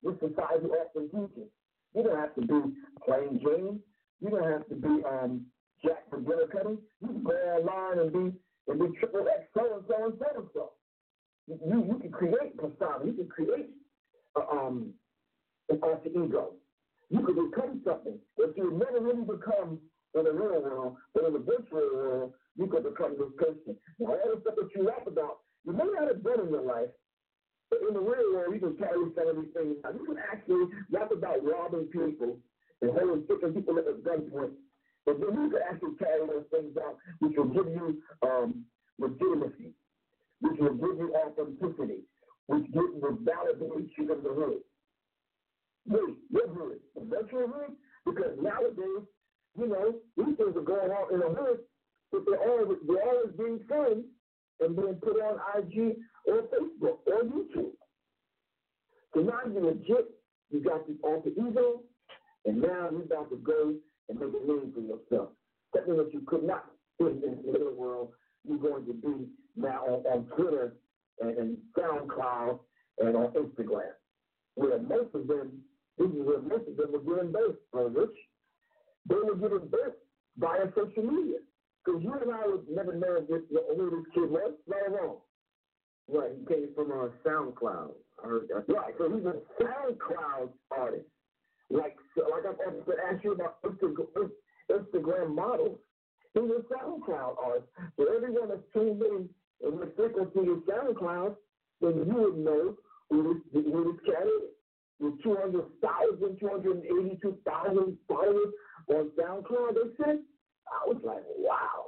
A: this society often teaches. You don't have to be plain Jane. You don't have to be um, Jack from Dinner Cutting. You can go online and be and be triple X so and so and so and so. You you can create persona. You can create uh, um an alter ego. You can become something that you would never really become in the real world, but in the virtual world, you could become this person. Now, all the stuff that you rap about, you may not have done in your life, but in the real world, you can carry some of these things out. You can actually rap about robbing people and holding sticking people at a gunpoint, but then you can actually carry those things out, which will give you um, legitimacy, which will give you authenticity, which gives will validate you in the hood. Wait, what hood? The virtual hood? Because nowadays, you know, these things are going on in the hood, but they're always, they're always being filmed and being put on I G or Facebook or YouTube. So now you're legit, you got this alter ego, and now you're about to go and make a name for yourself. Something that you could not do in the real world, you're going to be now on, on Twitter and, and SoundCloud and on Instagram. Where most of them, this is where most of them were given birth, uh, Rich. They were given birth via social media. Because you and I would never know this, who this kid was, right or wrong.
U: Right, he came from a uh, SoundCloud. I heard that.
A: Right, so he's a SoundCloud artist. Like, so, like I asked you about Instagram, Instagram models, he's a SoundCloud artist. So everyone that's tuned in and the frequency of SoundCloud, then you would know who this, who this cat is. With two hundred thousand, two hundred eighty-two thousand followers on SoundCloud, they said, I was like, wow.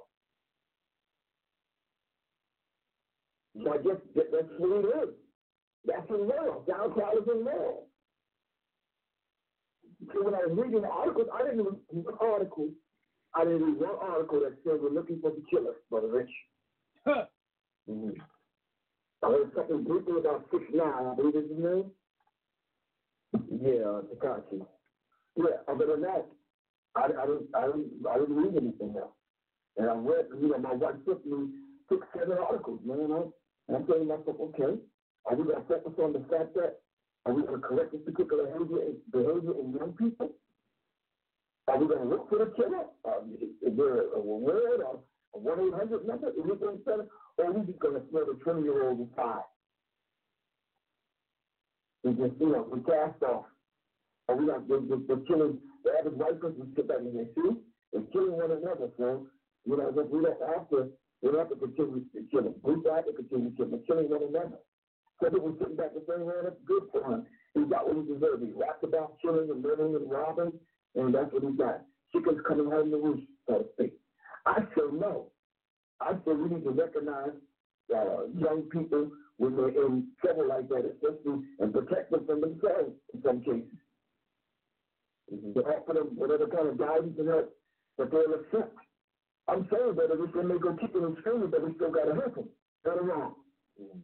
A: So I guess that, that's what it is. That's in real. SoundCloud is in real. So when I was reading the articles, I didn't read one article. I didn't read one article that said we're looking for the killer, Brother Rich. Huh. Mm-hmm. I heard something briefly about six nine, I believe is his name.
U: Yeah, Tekashi.
A: Yeah, other than that, I, I, didn't, I, didn't, I didn't read anything else. And I read, you know, my wife took me six, seven articles, man, you know? And I'm saying to myself, okay, are we going to focus on the fact that, are we going to correct this particular behavior, behavior in young people? Are we going to look for the killer? Uh, is there a word or a one eight hundred number? Is we going to send it? Or are we just going to throw the twenty-year-old aside? And just, you know, we cast off. Are we not, they're, they're killing, the average white person sit back in their shoes and killing one another, so, you know, we don't have to, we don't have to continue to kill them. We have to continue to kill them, killing one another. So that we're sitting back and saying, well, that's good for him. He got what he deserved. He rapped about killing and murdering and robbing, and that's what he got. Chickens coming home to roost, so to speak. I still know. I still we need to recognize uh, young people when they're in trouble like that, especially, and protect them from themselves in some cases. Mm-hmm. To offer them whatever kind of guidance and help that they'll accept. I'm saying that if they may go keep them in school, but we still got to help them. Right or wrong? Mm-hmm.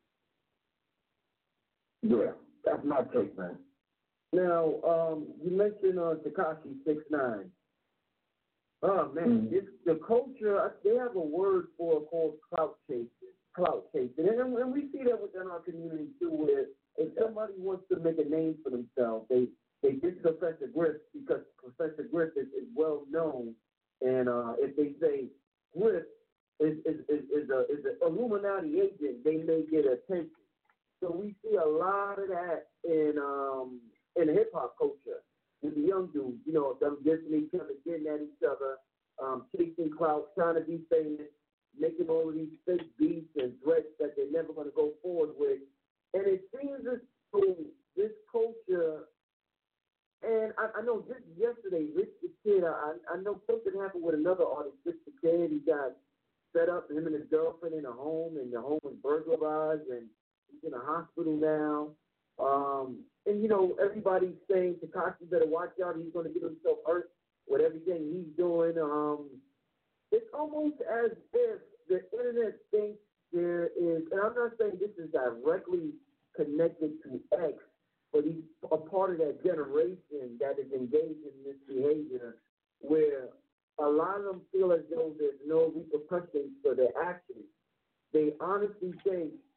A: Yeah, that's my take, man.
U: Now, um, you mentioned uh, Tekashi six nine. Oh, man, mm-hmm. this, the culture, they have a word for it called clout chasing. Clout chasing. And, and we see that within our community, too, where if somebody wants to make a name for themselves, they, they get Professor Griff because Professor Griff is, is well known. And uh, if they say Griff is, is, is, is, a, is an Illuminati agent, they may get attention. So we see a lot of that in um, in hip-hop culture with the young dudes, you know, them dissing each other, getting at each other, um, chasing clout, trying to be famous, making all of these fake beats and threats that they're never going to go forward with. And it seems as though this culture, and I, I know just yesterday, Rich the Kid, I, I know something happened with another artist, Rich the Kid. He got set up, him and his girlfriend in a home, and the home was burglarized, and he's in a hospital now. Um, and, you know, everybody's saying Tekashi better watch out. He's going to get himself hurt with everything he's doing. Um, it's almost as if the internet thinks there is, and I'm not saying this is directly connected to X, but he's a part of that generation that is engaged in this behavior where a lot of them feel as though there's no repercussions for their actions. They honestly think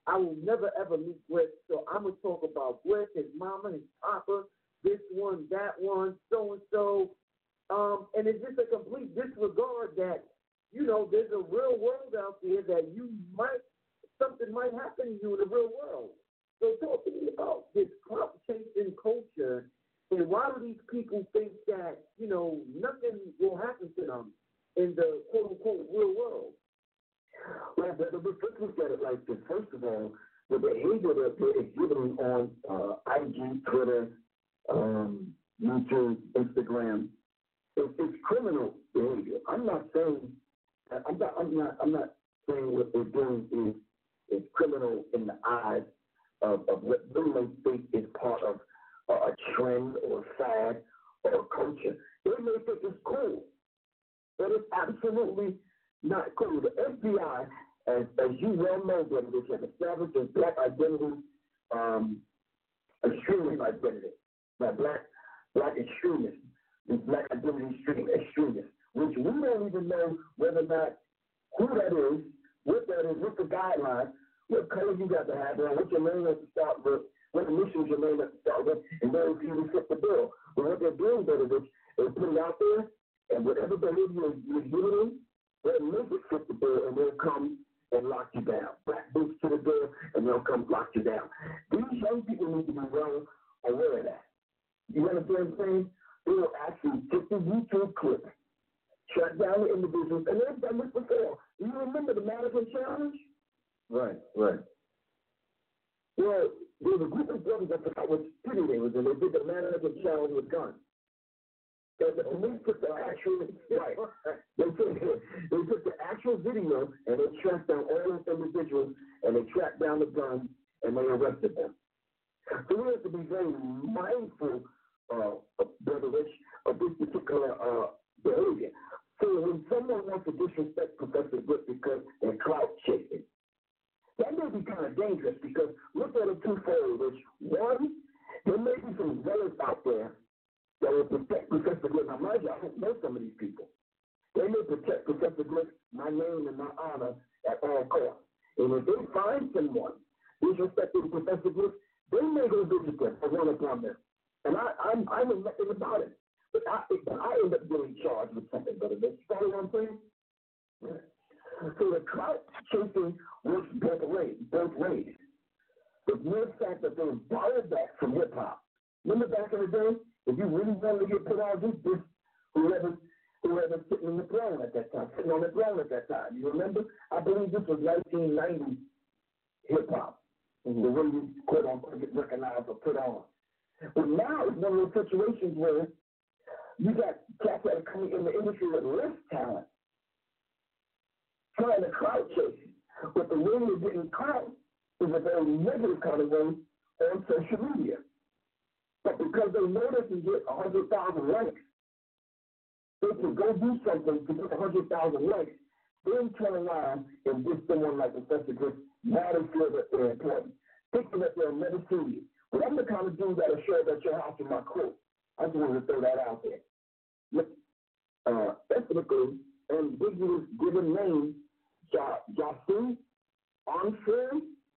A: I will never ever meet Griff, so I'm gonna talk about Griff, his mama, his papa, this one, that one, so and so. Um, and it's just a complete disregard that, you know, there's a real world out there that you might, something might happen to you in the real world. So talk to me about this clout chasing culture, and why do these people think that, you know, nothing will happen to them in the quote unquote real world?
B: Well, but, but let's look at it like this. First of all, the behavior that they're exhibiting on uh, I G, Twitter, um, YouTube, Instagram, is, is criminal behavior. I'm not saying I'm not I'm not I'm not saying what they're doing is is criminal in the eyes of, of what they may think is part of uh, a trend or a fad or a culture. They may think it's cool, but it's absolutely not cool. The F B I, as, as you well know, that it has established a black identity, um, extremist identity, that black black extremists, this black identity extremists, which we don't even know whether or not who that is, what that is, what's the guidelines, what color you got to have on, what your name has to start with, what initials your name has to start with, and then if you fit the bill. But what they're doing, better is they put it out there, and whatever behavior you're exhibiting, they'll make it fit the bill, and they'll come and lock you down. Black boots to the door, and they'll come lock you down. These young people need to be well aware of that. You understand what I'm saying? They will actually take the YouTube clip, shut down the individuals, and they've done this before. You remember the Mannequin Challenge?
A: Right, right.
B: Well, there was a group of brothers, I forgot what city they was in, they did the Mannequin Challenge with guns. So the police took the actual, right, they took, they took the actual video and they tracked down all those individuals and they tracked down the guns and they arrested them. So we have to be very mindful, uh, Brother Rich, of this particular uh, behavior. So when someone wants to disrespect Professor Good because they're clout chasing, that may be kind of dangerous because look at it twofold, Rich. One, there may be some zealots out there that will protect Professor Glick. Now, mind you, I don't know some of these people. They may protect Professor Glick, my name and my honor at all costs. And if they find someone disrespecting Professor Glick, they may go visit them or run upon them. And I, I'm, I know nothing about it. But I, but I end up getting charged with something better. You follow what I'm saying? Yeah. So the clout chasing works both ways. Both ways. The mere fact that they were borrowed back from hip hop. Remember back in the day, if you really wanted to get put on, just this whoever whoever sitting in the throne at that time, sitting on the throne at that time. You remember? I believe this was nineteen ninety hip hop. Mm-hmm. The way you quote unquote get recognized or put on. But now it's one of those situations where you got cats that are coming in the industry with less talent, trying to crowd chase. But the way you're getting caught is a very negative kind of way on social media. But because they know they can get one hundred thousand likes, they can go do something to get one hundred thousand likes, then turn around and get someone like Professor Griff mad and feel that they're important, thinking that they'll never see you. But I'm the kind of dude that'll show up at your house in my quote. I just wanted to throw that out there. Look, uh, ethnically ambiguous given name, Jassim Ansari.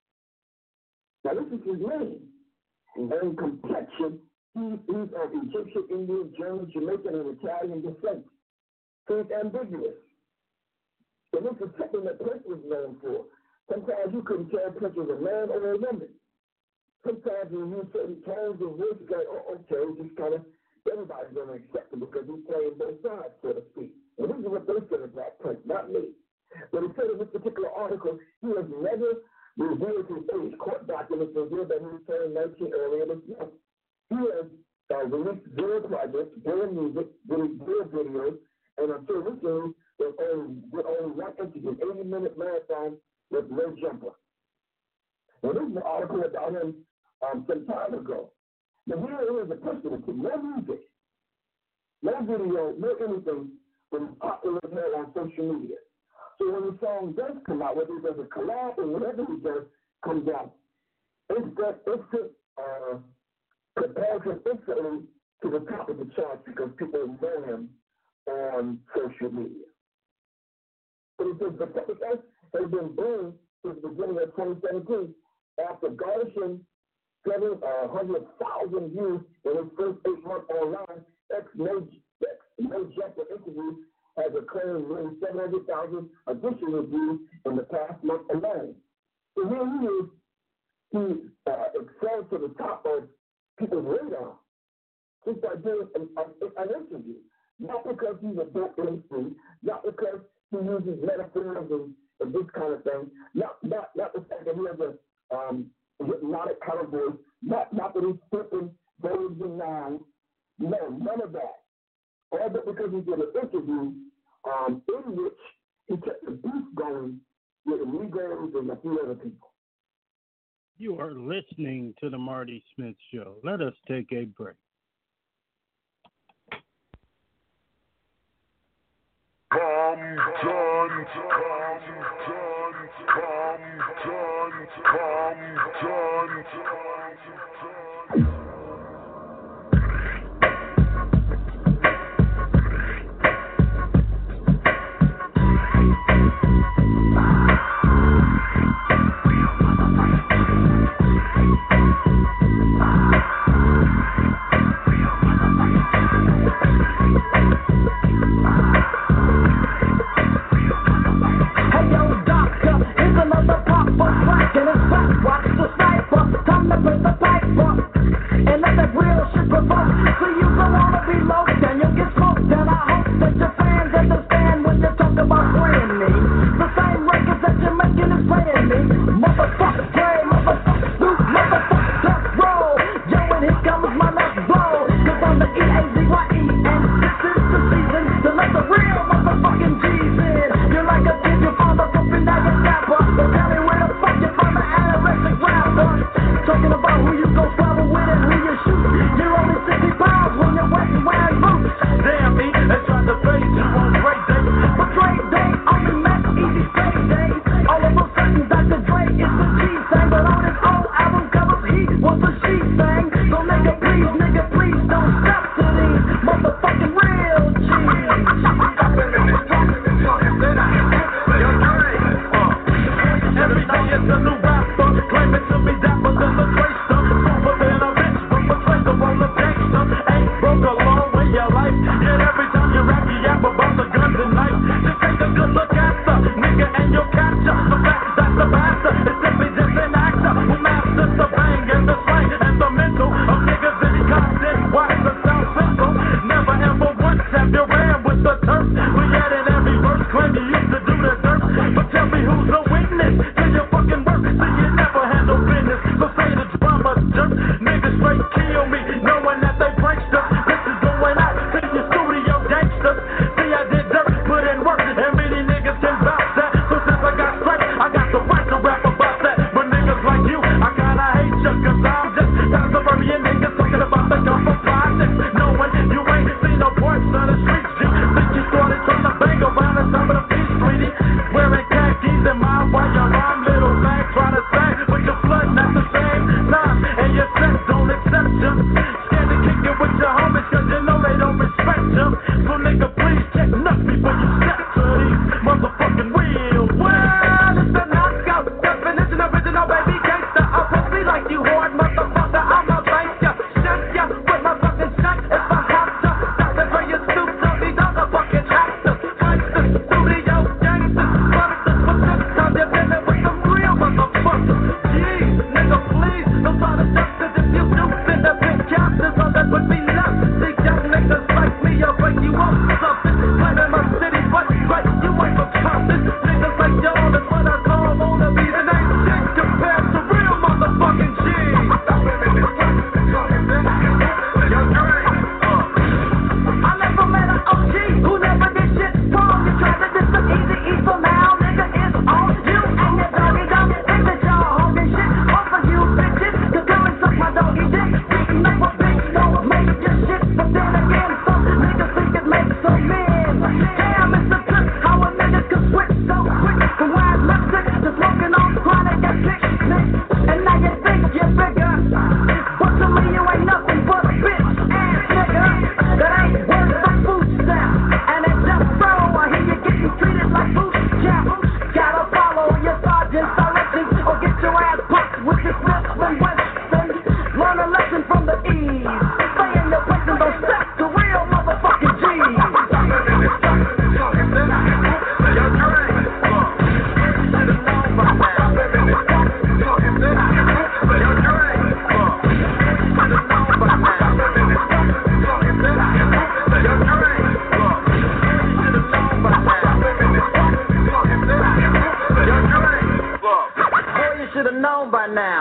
B: Now this is his name. And complexion, he, he's of Egyptian, Indian, German, Jamaican, and Italian descent. So it's ambiguous. So this is something that Prince was known for. Sometimes you couldn't tell Prince was a man or a woman. Sometimes you use certain tones of voice, you go, oh, okay, just kind of, everybody's going to accept him because he's playing both sides, so to speak. And this is what they said about Prince, not me. But he said in this particular article, he has never revealed his age. Court documents revealed that he was turning nineteen earlier this month. He has uh, released zero projects, zero music, zero videos, and until recently, there's only, with only one interview, eighty minute marathon with no jumper. Now, this is an article about him um, some time ago. Now, here is a person with no music, no video, no anything, but he's popular as hell on social media. So when the song does come out, whether he does a collab or whatever he does comes out, it's that instant uh, propels him instantly to the top of the charts because people know him on social media. But it says the public has been burned since the beginning of twenty seventeen after garnishing seven hundred thousand views in his first eight months online. Ex-No Jumper interview has acclaimed nearly seven hundred thousand additional views in the past month alone. So here he is, he uh, excels to the top of people's radar just by doing an, an interview. Not because he's a dope M C, not because he uses metaphors and, and this kind of thing, not not not the fact that he has a um, hypnotic kind of voice, not not that he's flipping verbs and nouns. No, none of that. All but because he did an interview um, in which he kept the beef going with the Negroes and a few other people.
G: You are listening to the Marty Smith Show. Let us take a break.
D: Come, John, come, John, come, John, come, John, come, John.
C: Talking about who you go travel with and who you shoot. You're only sixty pounds.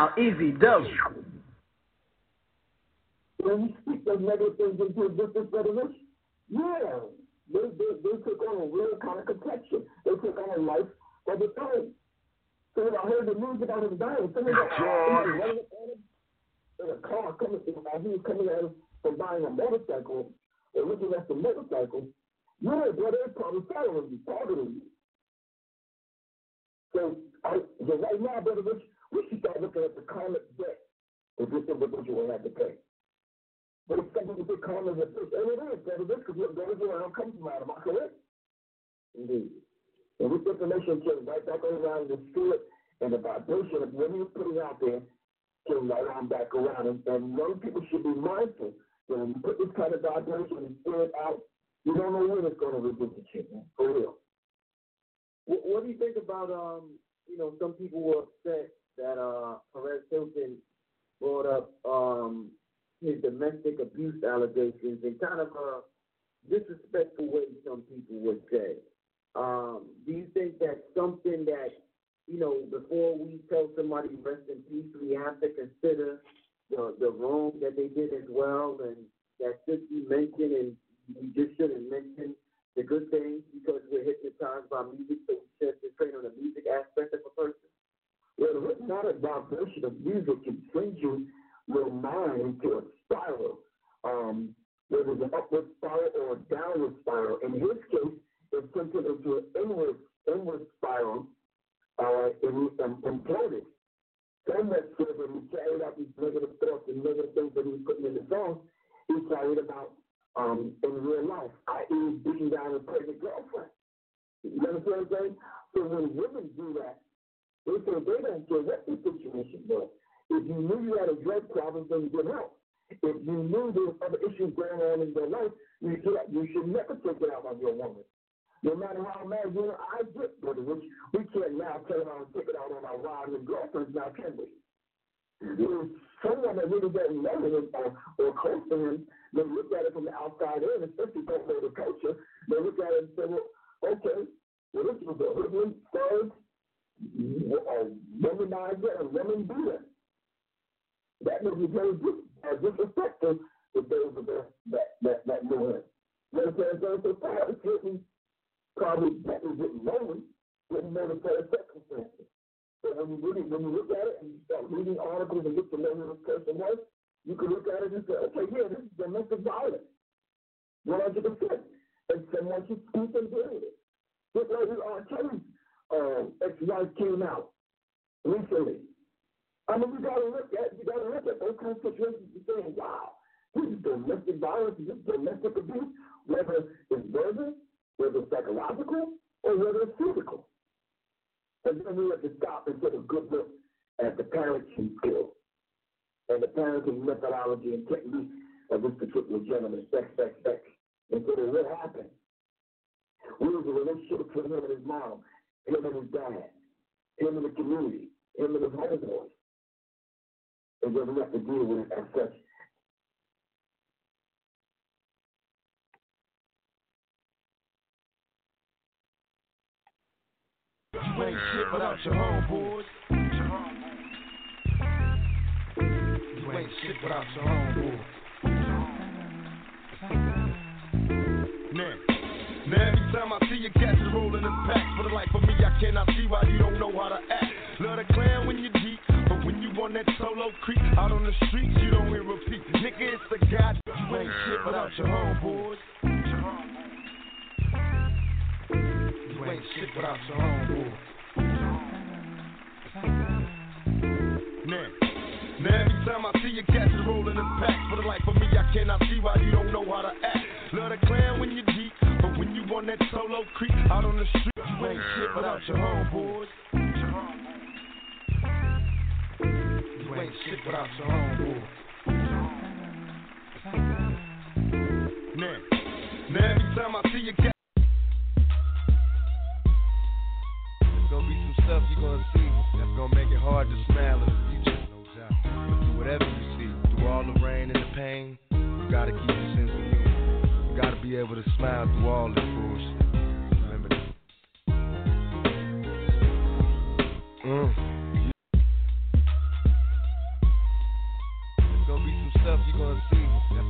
E: Now, easy does.
B: When you speak those negative things into existence, brother, yeah, they, they, they took on a real kind of complexion. They took on a life of its own. So when I heard the news about him dying, somebody got somebody running at him in a car coming to him, as he was coming at him from buying a motorcycle or looking at the motorcycle, yeah, brother, they're probably following you, targeting you. So, I, so right now, brother Rich, we should start looking at the karmic debt that this individual had to pay. But it's something to say karma is a fish. And it is, brother Rich, because what goes around comes around. Am I correct? Indeed. And this information came right back around the spirit and the vibration of when you put it out there came right on back around. And, and young people should be mindful that when you put this kind of vibration and spirit out, you don't know when it's going to revisit you, man. For real.
U: What, what do you think about, um, you know, some people were upset that uh, Perez Hilton brought up um, his domestic abuse allegations in kind of a disrespectful way, some people would say. Um, do you think that's something that, you know, before we tell somebody rest in peace, we have to consider the, the wrong that they did as well, and that should be mentioned, and we just shouldn't mention the good things because we're hypnotized by music, so we should concentrate on the music aspect of a person?
B: Well, it's not a vibration of music. It brings you your mind into a spiral, um, whether it's an upward spiral or a downward spiral. In his case, it's sent it into an inward, inward spiral, uh, and um, imploded. So much so that he carried out these negative thoughts and negative things that he was putting in the song, he carried about um, in real life, that is beating down a pregnant girlfriend. You understand what I'm saying? So when women do that, they say they don't care what the situation was. If you knew you had a drug problem, then you get help. If you knew there were other issues going on in your life, you should, you should never take it out on your woman. No matter how mad you and I get, brother, which we can't now turn around and take it out on our wives and girlfriends now, can we? There's someone that really doesn't know him or, or close to him, they look at it from the outside in, especially don't know the culture. They look at it and say, well, okay, well, this was a hoodlum, thug, a womanizer, a woman beater. That may be very dis- uh, disrespectful to those of us that, that, that know him. You know what I'm saying? So Paris Hilton probably better didn't know him, didn't know the full circumstances. So when you, really, when you look at it and you start reading articles and get to know who this person was, you can look at it and say, okay, yeah, this is domestic violence. one hundred percent. And someone should speak and deal with it. Just like his R. Kelly's uh, ex-wife came out recently. I mean, you gotta look at you gotta look at those kind of situations and saying, wow, this is domestic violence, this is domestic abuse, whether it's verbal, whether it's psychological, or whether it's physical. And then we have to stop and take a good look at the parenting skills and the parenting methodology and technique of this particular gentleman, sex, sex, sex. And so what happened? We was a relationship between him and his mom, him and his dad, him and the community, him and his homeboys. And then we have to deal with it as such.
V: You ain't shit without your homeboys. You ain't shit without your homeboys. Now, now every time I see you catch it rolling in packs, for the life of me, I cannot see why you don't know how to act. Love the clan when you're deep, but when you on that solo creep, out on the streets, you don't hear repeat. Nigga, it's the God. You ain't shit without your homeboys. You ain't shit without your homeboys. Now, now every time I see you catch it rolling in packs, for the life of me, I cannot see why you don't know how to act. Love the clan when you're deep, but when you on that solo creep, out on the street, you ain't shit without your homeboys. You ain't shit without your homeboys. Now, now every time I see you catch
W: Gonna be some stuff you're gonna see that's gonna make it hard to smile in the future, no doubt. But through whatever you see, through all the rain and the pain, you gotta keep your sense of humor. You gotta be able to smile through all this bullshit. Remember that. Mm.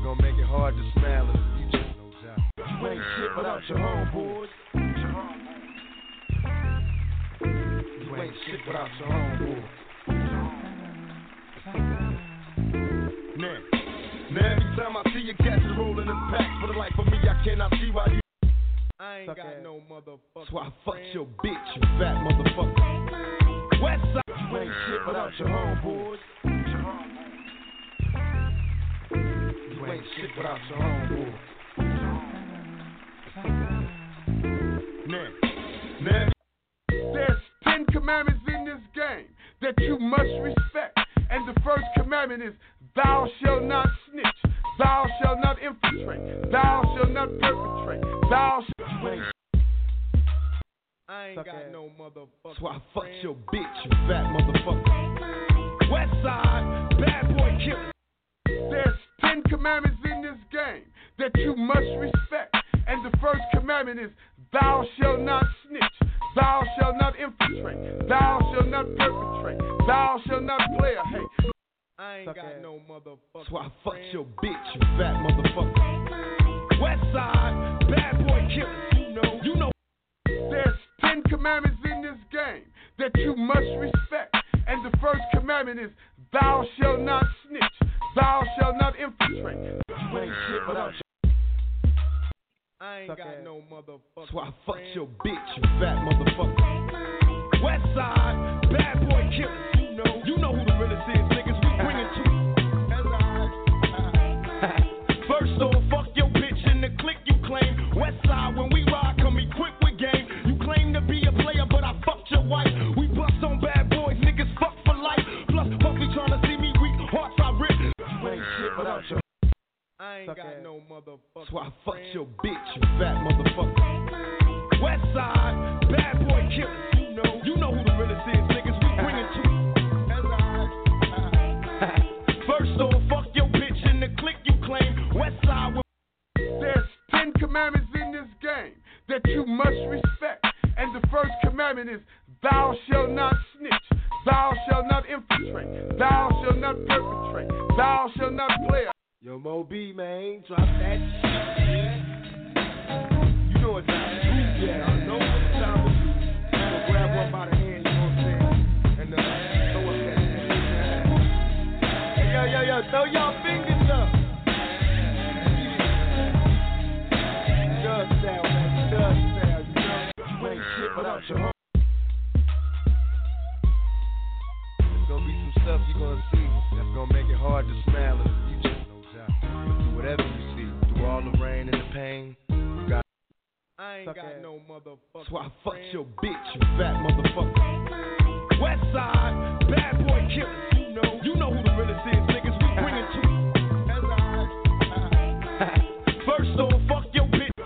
W: gonna make it hard to smile in the future, no doubt.
V: You ain't shit without your homeboys. You ain't shit without your homeboys. Now, now every time I see you cats rolling in packs, for the life of me, I cannot see why you.
W: I ain't got ass. No motherfucker.
V: So I fucked your bitch, you fat motherfucker. West side, you ain't shit without your homeboys. You ain't shit without your homeboys. Now, now,
E: there's ten commandments in this game that you must respect. And the first commandment is, thou shalt not snitch. Thou shalt not infiltrate. Thou shalt not perpetrate. Thou shalt.
W: I ain't got no motherfucker.
V: So I fucked your bitch, you fat motherfucker. West side, bad boy killer.
E: There's ten commandments in this game that you must respect. And the first commandment is, thou shalt not snitch. Thou shalt not infiltrate. Thou shalt not perpetrate. Thou shalt not play a hate.
W: I ain't got no motherfucker.
V: So I fucked your bitch, you fat motherfucker. West side, bad boy killer. You know, you know.
E: There's ten commandments in this game that you must respect. And the first commandment is, thou shalt not snitch. Thou shalt not infiltrate.
V: You ain't shit without your.
W: I ain't got no motherfucker.
V: So I fucked your bitch, you fat motherfucker. West side, bad boy killer. You know, you know who the realest is, niggas. We bring it to you. First off, fuck your bitch in the clique you claim. West side, when we ride, come equipped with game. You claim to be a player, but I fucked your wife. We bust on bad boys, niggas fuck for life. Plus, Puffy tryna see me weak, hearts I rip. You ain't shit without your.
W: I ain't got no motherfucker.
V: So I fucked your bitch, you fat motherfucker. West side, bad boy killer. You know, you know who the realest is, niggas. We bring it to you. First off, fuck your bitch in the clique you claim. West side.
E: There's ten commandments in this game that you must respect. And the first commandment is, thou shalt not snitch. Thou shalt not infiltrate. Thou shalt not perpetrate. Thou shalt not play.
W: Yo, Mo B, man, drop that shit. You know it's time to do, yeah. I know it's time to do. So grab one by the hand, you know what I'm saying? And uh, throw up that shit. Hey, yo, yo, yo, throw y'all fingers up. Dub style, man, dub style, you know? You ain't shit without your home. There's gonna be some stuff you're gonna see that's gonna make it hard to smile in the future. Whatever you see, through all the rain and the pain, you got. I ain't got no motherfucker.
V: So I fucked your bitch, you fat motherfucker. West side, bad boy killer. You know, you know who the realest is, niggas. We bring it to you. First off, fuck your bitch.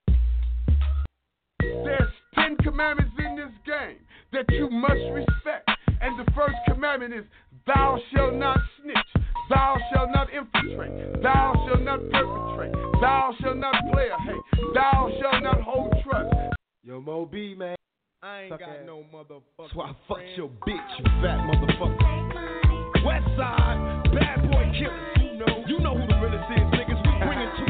E: There's ten commandments in this game that you must respect. And the first commandment is, thou shalt not snitch. Thou shalt not infiltrate. Thou shalt not perpetrate. Thou shalt not play a hate. Thou shalt not hold trust.
W: Yo, Mo B, man. I ain't got no motherfucker.
V: So I fucked your bitch, you fat motherfucker. West side, bad boy killer. You know, you know who the realest is, niggas. We bring it to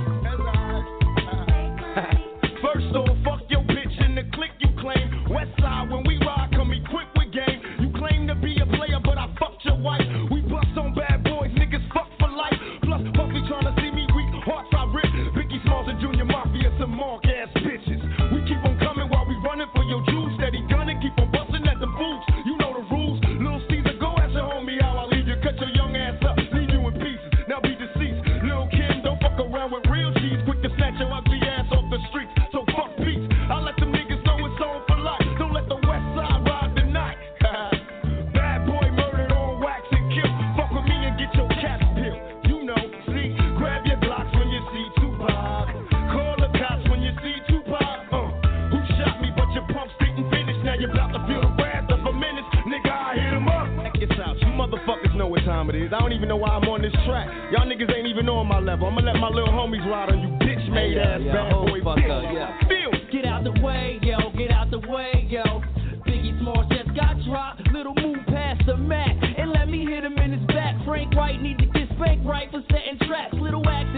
V: you. First off, fuck your bitch in the clique you claim. West side, when we ride, come equipped with game. You claim to be a player, but I fucked your wife. We bust on bad boys, niggas fuck for life. Plus, Puffy tryna see me weak, hearts I rip. Biggie Smalls and Junior Mafia, some mark ass bitches. We keep on coming while we running for your juice. Steady gunning, keep on busting at the boots. You know the rules. Lil Caesar, go ask your homie how I leave you. Cut your young ass up, leave you in pieces. Now be deceased. Lil Kim, don't fuck around with real cheese. Quick to snatch your ugly ass off the streets. So fuck peace. I let them niggas know it's on for life. Don't let the West Side ride the night. Bad boy murdered on wax and kill. Fuck with me and get your cat pill. You know, see, grab your blocks when you see Tupac. Call the cops when you see Tupac. Uh, who shot me, but your pumps didn't finish. Now you're about to feel the wrath of a menace. Nigga, I hit him up. Check this out, you motherfuckers know what time it is. I don't even know why I'm on this track. Y'all niggas ain't even on my level. I'ma let my little homies ride on you bitch made ass yeah, bad boy fucker. Yeah. Feel.
K: Get out the way, yo, get out the way, yo. Biggie Smalls just got dropped. Little move past the mat and let me hit him in his back. Frank White need to get spanked right for setting traps. Little act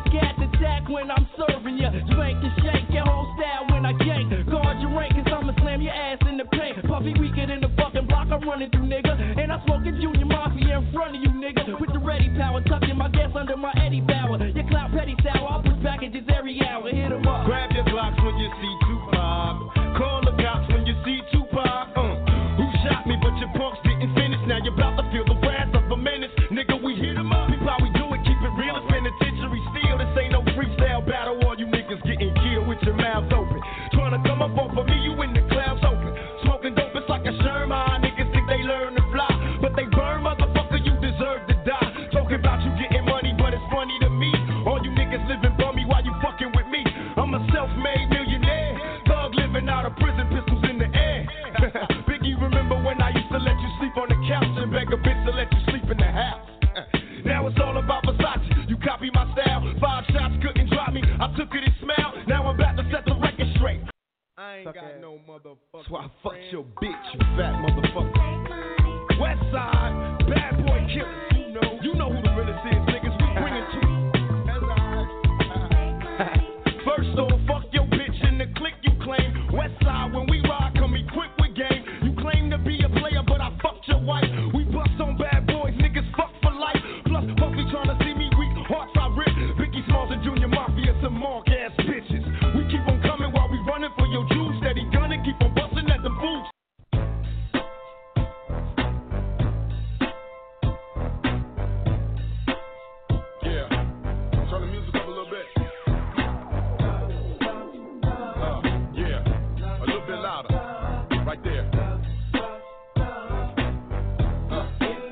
K: scat attack when I'm serving ya. Drink and shake your whole style when I gank. Guard your rank, cause I'ma slam your ass in the paint. Puffy weaker than the fucking block I'm running through, nigga. And I smoking Junior Mafia in front of you, nigga. With the ready power, tucking my gas under my Eddie Bauer. Your clout petty sour, I push packages every hour. Hit 'em up.
V: Grab your Glocks when you see Tupac. Call the cops when you see Tupac. Uh, who shot me, but your punks didn't finish. Now you're about to feel the wrath of a menace. Nigga, we hit 'em up. People, how we do it, keep it real. It's penitentiary steel. This ain't no freestyle battle. All you niggas getting killed with your mouths open. Trying to come up off of me, you in the clouds open. Smoking dope, it's like a Sherman. Niggas think they learn to fly, but they burn, motherfucker, you deserve to die. Talking about you getting money, but it's funny to me. All you niggas living bummy while you fucking with me. I'm a self-made millionaire. Thug living out of prison, pistols in the air. Biggie, remember when I used to let you sleep on the couch and beg a bitch to let you sleep in the house? Now it's all about Versace. You copy my style. Five shots couldn't drop me. I took it and smiled. Now I'm about to set the record straight.
E: I ain't got no motherfucker.
V: So I fucked your bitch, you fat motherfucker. West Side, bad boy killers. You know, you know who the realest is, niggas. We bring it to you. First off, fuck your bitch in the clique you claim. West Side, when we ride, come equipped with game. You claim to be a player, but I fucked your wife. We bust on bad boys, niggas fuck for life. Plus, Puffy trying to see me weak, hearts I rip. Biggie Smalls and Junior Mafia, some mark ass bitches. We keep on coming while we running for your juice. Steady gunning, keep on busting at the boots.
E: Yeah, turn the music up a little bit. Uh, yeah, a little bit louder. Right there. Uh.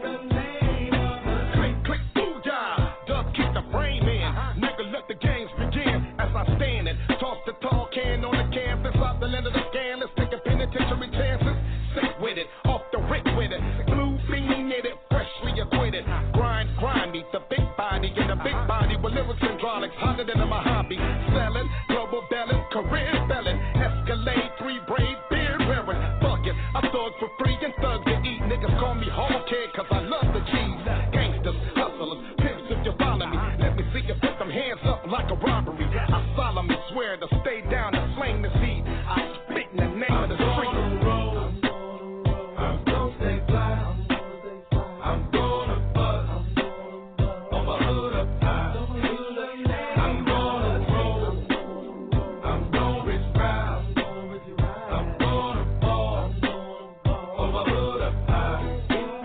E: Click, click, booyah. Duck, kick the frame in. Nigga, let the games begin. As I stand and toss the tall can on the campus. Out the land of the scam, let's take a penitentiary chances. Sick with it, off the rick with it. Blue bean in it, freshly acquitted. Grind, grind me, the big body in the big body with lyrics and hydraulics hotter than my hobby. Selling, global belling, career spelling. Escalade, three brave, beard wearing. Fuck it, I thug for free and thug to eat. Niggas call me hard kid cause I love the cheese. Gangsters, hustlers, pimps if you follow me. Let me see you put them hands up like a robbery. I solemnly swear to stay down and slang the seed. I spit in the name of the street. I'm gonna stay fly. I'm gonna bust. On my hood up high. I'm gonna roll. I'm gonna reach proud. I'm gonna fall. On my hood up high.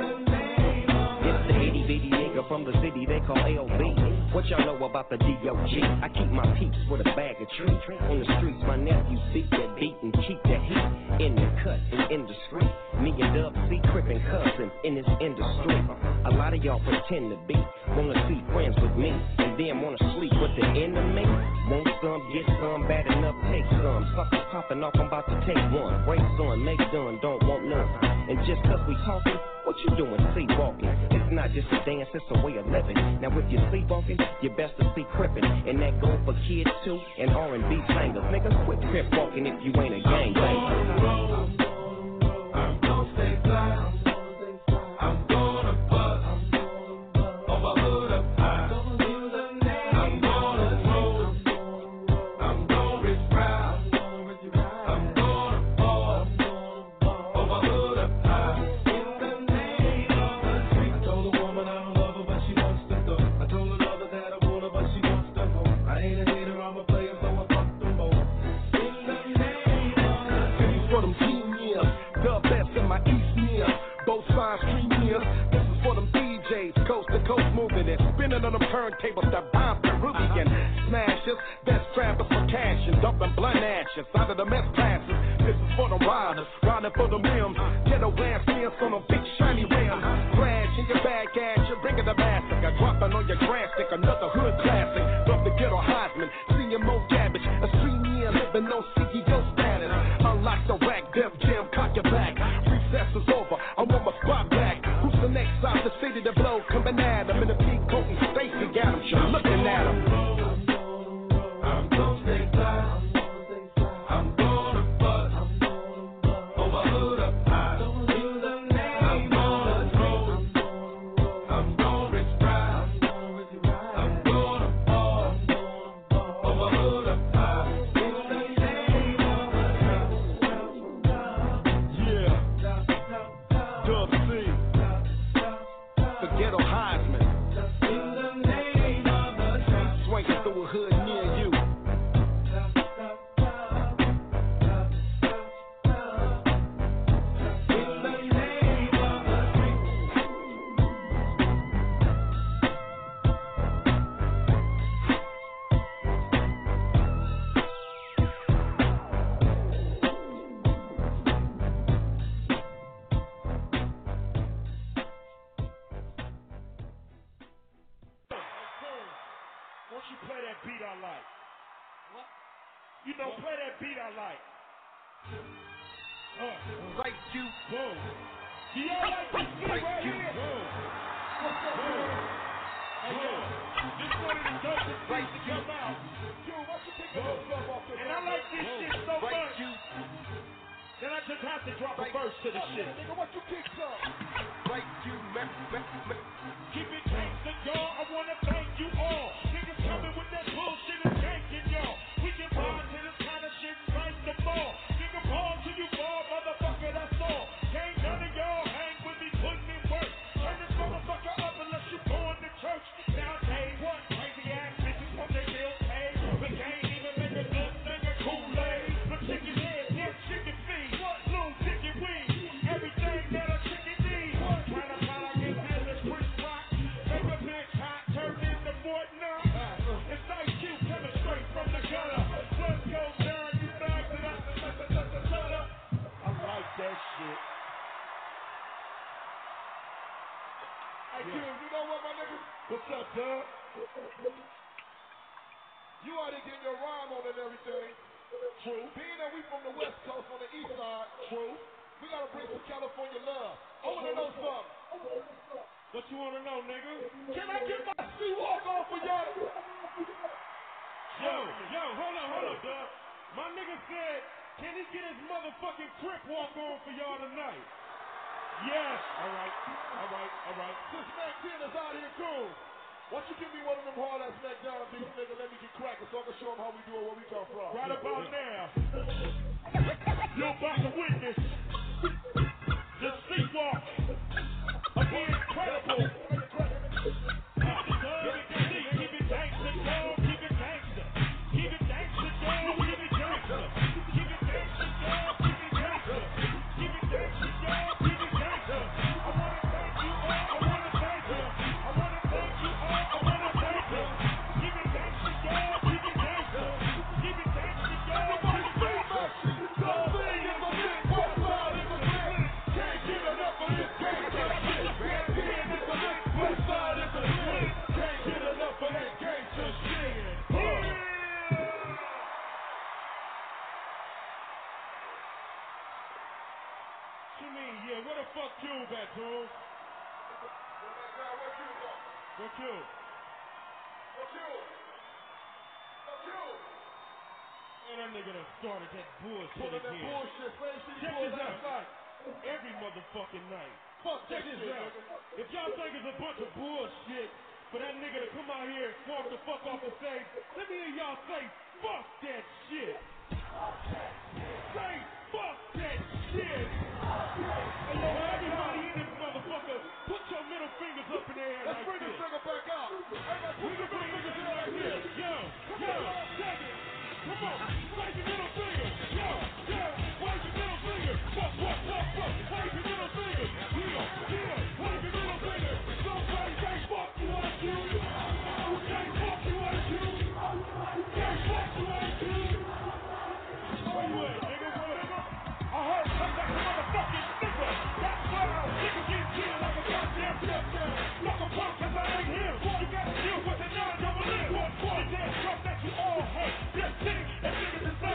L: It's the itty bitty nigga from the city they call L B. What y'all know about the D O G? I keep my peeps with a bag of trees. On the streets, my nephews beat that beat and keep that heat. In the cut and in the street. Me and Dub C, Crip and Cousin in this industry. A lot of y'all pretend to be. Wanna see friends with me. And then wanna sleep with the enemy. Want some, get some, bad enough, take some. Suckers popping off, I'm about to take one. Break on, make done, don't want none. And just cause we talking, what you doing sleepwalking? It's not just a dance, it's a way of living. Now if you're sleepwalking, you best to see crippin'. And that go for kids too, and R and B singers. Niggas quit crip walking if you ain't a gangbanger.
E: I'm gonna stay fly. I'm gonna bust. On my hood up high. I'm gonna roll. I'm gonna reach proud. I'm gonna fall. On my hood up high. In the name of the street. I told a woman I don't love her, but she wants to go. I told another that I want her, but she wants to go. I ain't a hater, I'm a player, so I fuck them both. In the name of the street. For them teen years, the best in my east near. Both sides stream years. This is for them D Js, coast to coast moving it. Spinning on them turntables that bomb Peruvian smashes. That's trappers for cash and dumping blunt ashes out of the mess classes. This is for the riders, riding for the rims. Ghetto blast fence on them big shiny rims. Flash in your bag ass, you're bringing the massacre. Dropping on your grass stick, another hood classic. Love the ghetto Heisman, seeing Mo Gabbage. A stream year living on C E O status. Unlock the rack, Def Jam, cock your back. Recess is over, I want my spot back. Who's the next out the city to blow? Coming at him in a pink coat and Stacy got him. You're looking at him. I'm gonna stay fly. I'm gonna bust. On my hood up high. I'm gonna roll. I'm gonna reach proud. I'm gonna fall.
H: play that beat I like. What? You know, play that beat I like. Uh,
V: Like you.
H: Boom. Do y'all like this beat right
V: you.
H: here? Boom. Boom. Hey, yo, this one of the dopest beats to come out. Yo, why you pick up stuff off the And I like this shit so much. Then I just have to drop a verse to the shit. Nigga, what you kick up?
V: Like you, man, man, man.
H: Keep it gangsta, y'all. I wanna thank you all. Niggas coming with that bullshit and janking, y'all. We can ride to this kind of shit like the ball. Nigga, ball till you fall, motherfucker, that's all. Can't none of y'all hang with me, putting in work. Turn this motherfucker up unless you going to church. Nowadays, what? Crazy ass bitches from their bills paid. But can't even make a good thing of Kool-Aid. But chicken head, yeah, chicken feed. Blue chicken weed. Everything that a chicken needs. Trying to find out his business, Chris Rock. Make a bitch hot, turn into Fort Knox. It's Ice Cube coming straight from the gutter. Blood goes down, you bags it up. Shut up. I like that shit.
V: Hey, Q, you know what, my nigga?
H: What's up, dog?
V: You out here getting your rhyme on and everything.
H: True.
V: Being that we from the West Coast on the East Side. True. We gotta bring some California love. I wanna know something.
H: What you wanna know, nigga?
V: Can I get my sea walk on for y'all?
H: Yo, yo, hold on, hold on, dog. My nigga said, can he get his motherfucking crip walk on for y'all tonight? Yes.
V: All right, all right, all right. Since Mac ten is out here, cool. Why don't you give me one of them hard ass McDonald's beats, nigga? Let me get cracking so I can show them how we do it, where we come from.
H: Right about now, you're about to witness the sleepwalk of the incredible. Keep it gangsta, dog. Keep it gangsta. Keep it gangsta, dog. Keep it gangsta. Keep it gangsta, dog. Keep it gangsta. Keep it gangsta, dog. Keep it gangsta. I wanna thank you all. I wanna thank you. I wanna thank you all. I wanna thank you. Keep it gangsta, dog. Keep it gangsta. Keep it gangsta, dog. Keep it gangsta.
V: Don't sing in the big, what's loud in the big. Can't get enough of this gangsta shit. Being in the big, what's loud in the big. Can't get enough of that gangsta shit.
H: What you mean, yeah, where the fuck Cube at, dude? Where Cube? Man, that nigga done started that bullshit
V: Pulling that
H: again.
V: bullshit, same shit
H: Check
V: he pulled
H: this
V: last
H: out.
V: night.
H: Every motherfucking night.
V: Fuck
H: Check
V: that
H: this
V: shit,
H: out.
V: nigga.
H: If y'all think it's a bunch of bullshit for that nigga to come out here and walk the fuck off the stage, let me hear y'all say, fuck that shit. Say, fuck that shit. And yo, everybody in this motherfucker, put your middle fingers up in the air.
V: Let's
H: like
V: bring this
H: this.
V: nigga back out. Everybody put your middle fingers in like this.
H: Yo, yo, check it. Come on, raise your middle finger. Yo, yo, raise your middle finger. Fuck, fuck, fuck, fuck. Raise your middle finger. Yeah, yeah, raise your middle finger. Somebody say fuck you like you. Say fuck you like you. Say fuck you like you. Where you at, nigga? Whatever. I heard come back to motherfucking nigga. That's right. Nigga get killed like a goddamn touchdown. Fuck a punk cause I ain't here. You gotta deal with the non-double in. The damn truck that you all hate. Just sitting and niggas is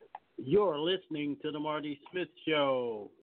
G: You're listening to the Marty Smith Show.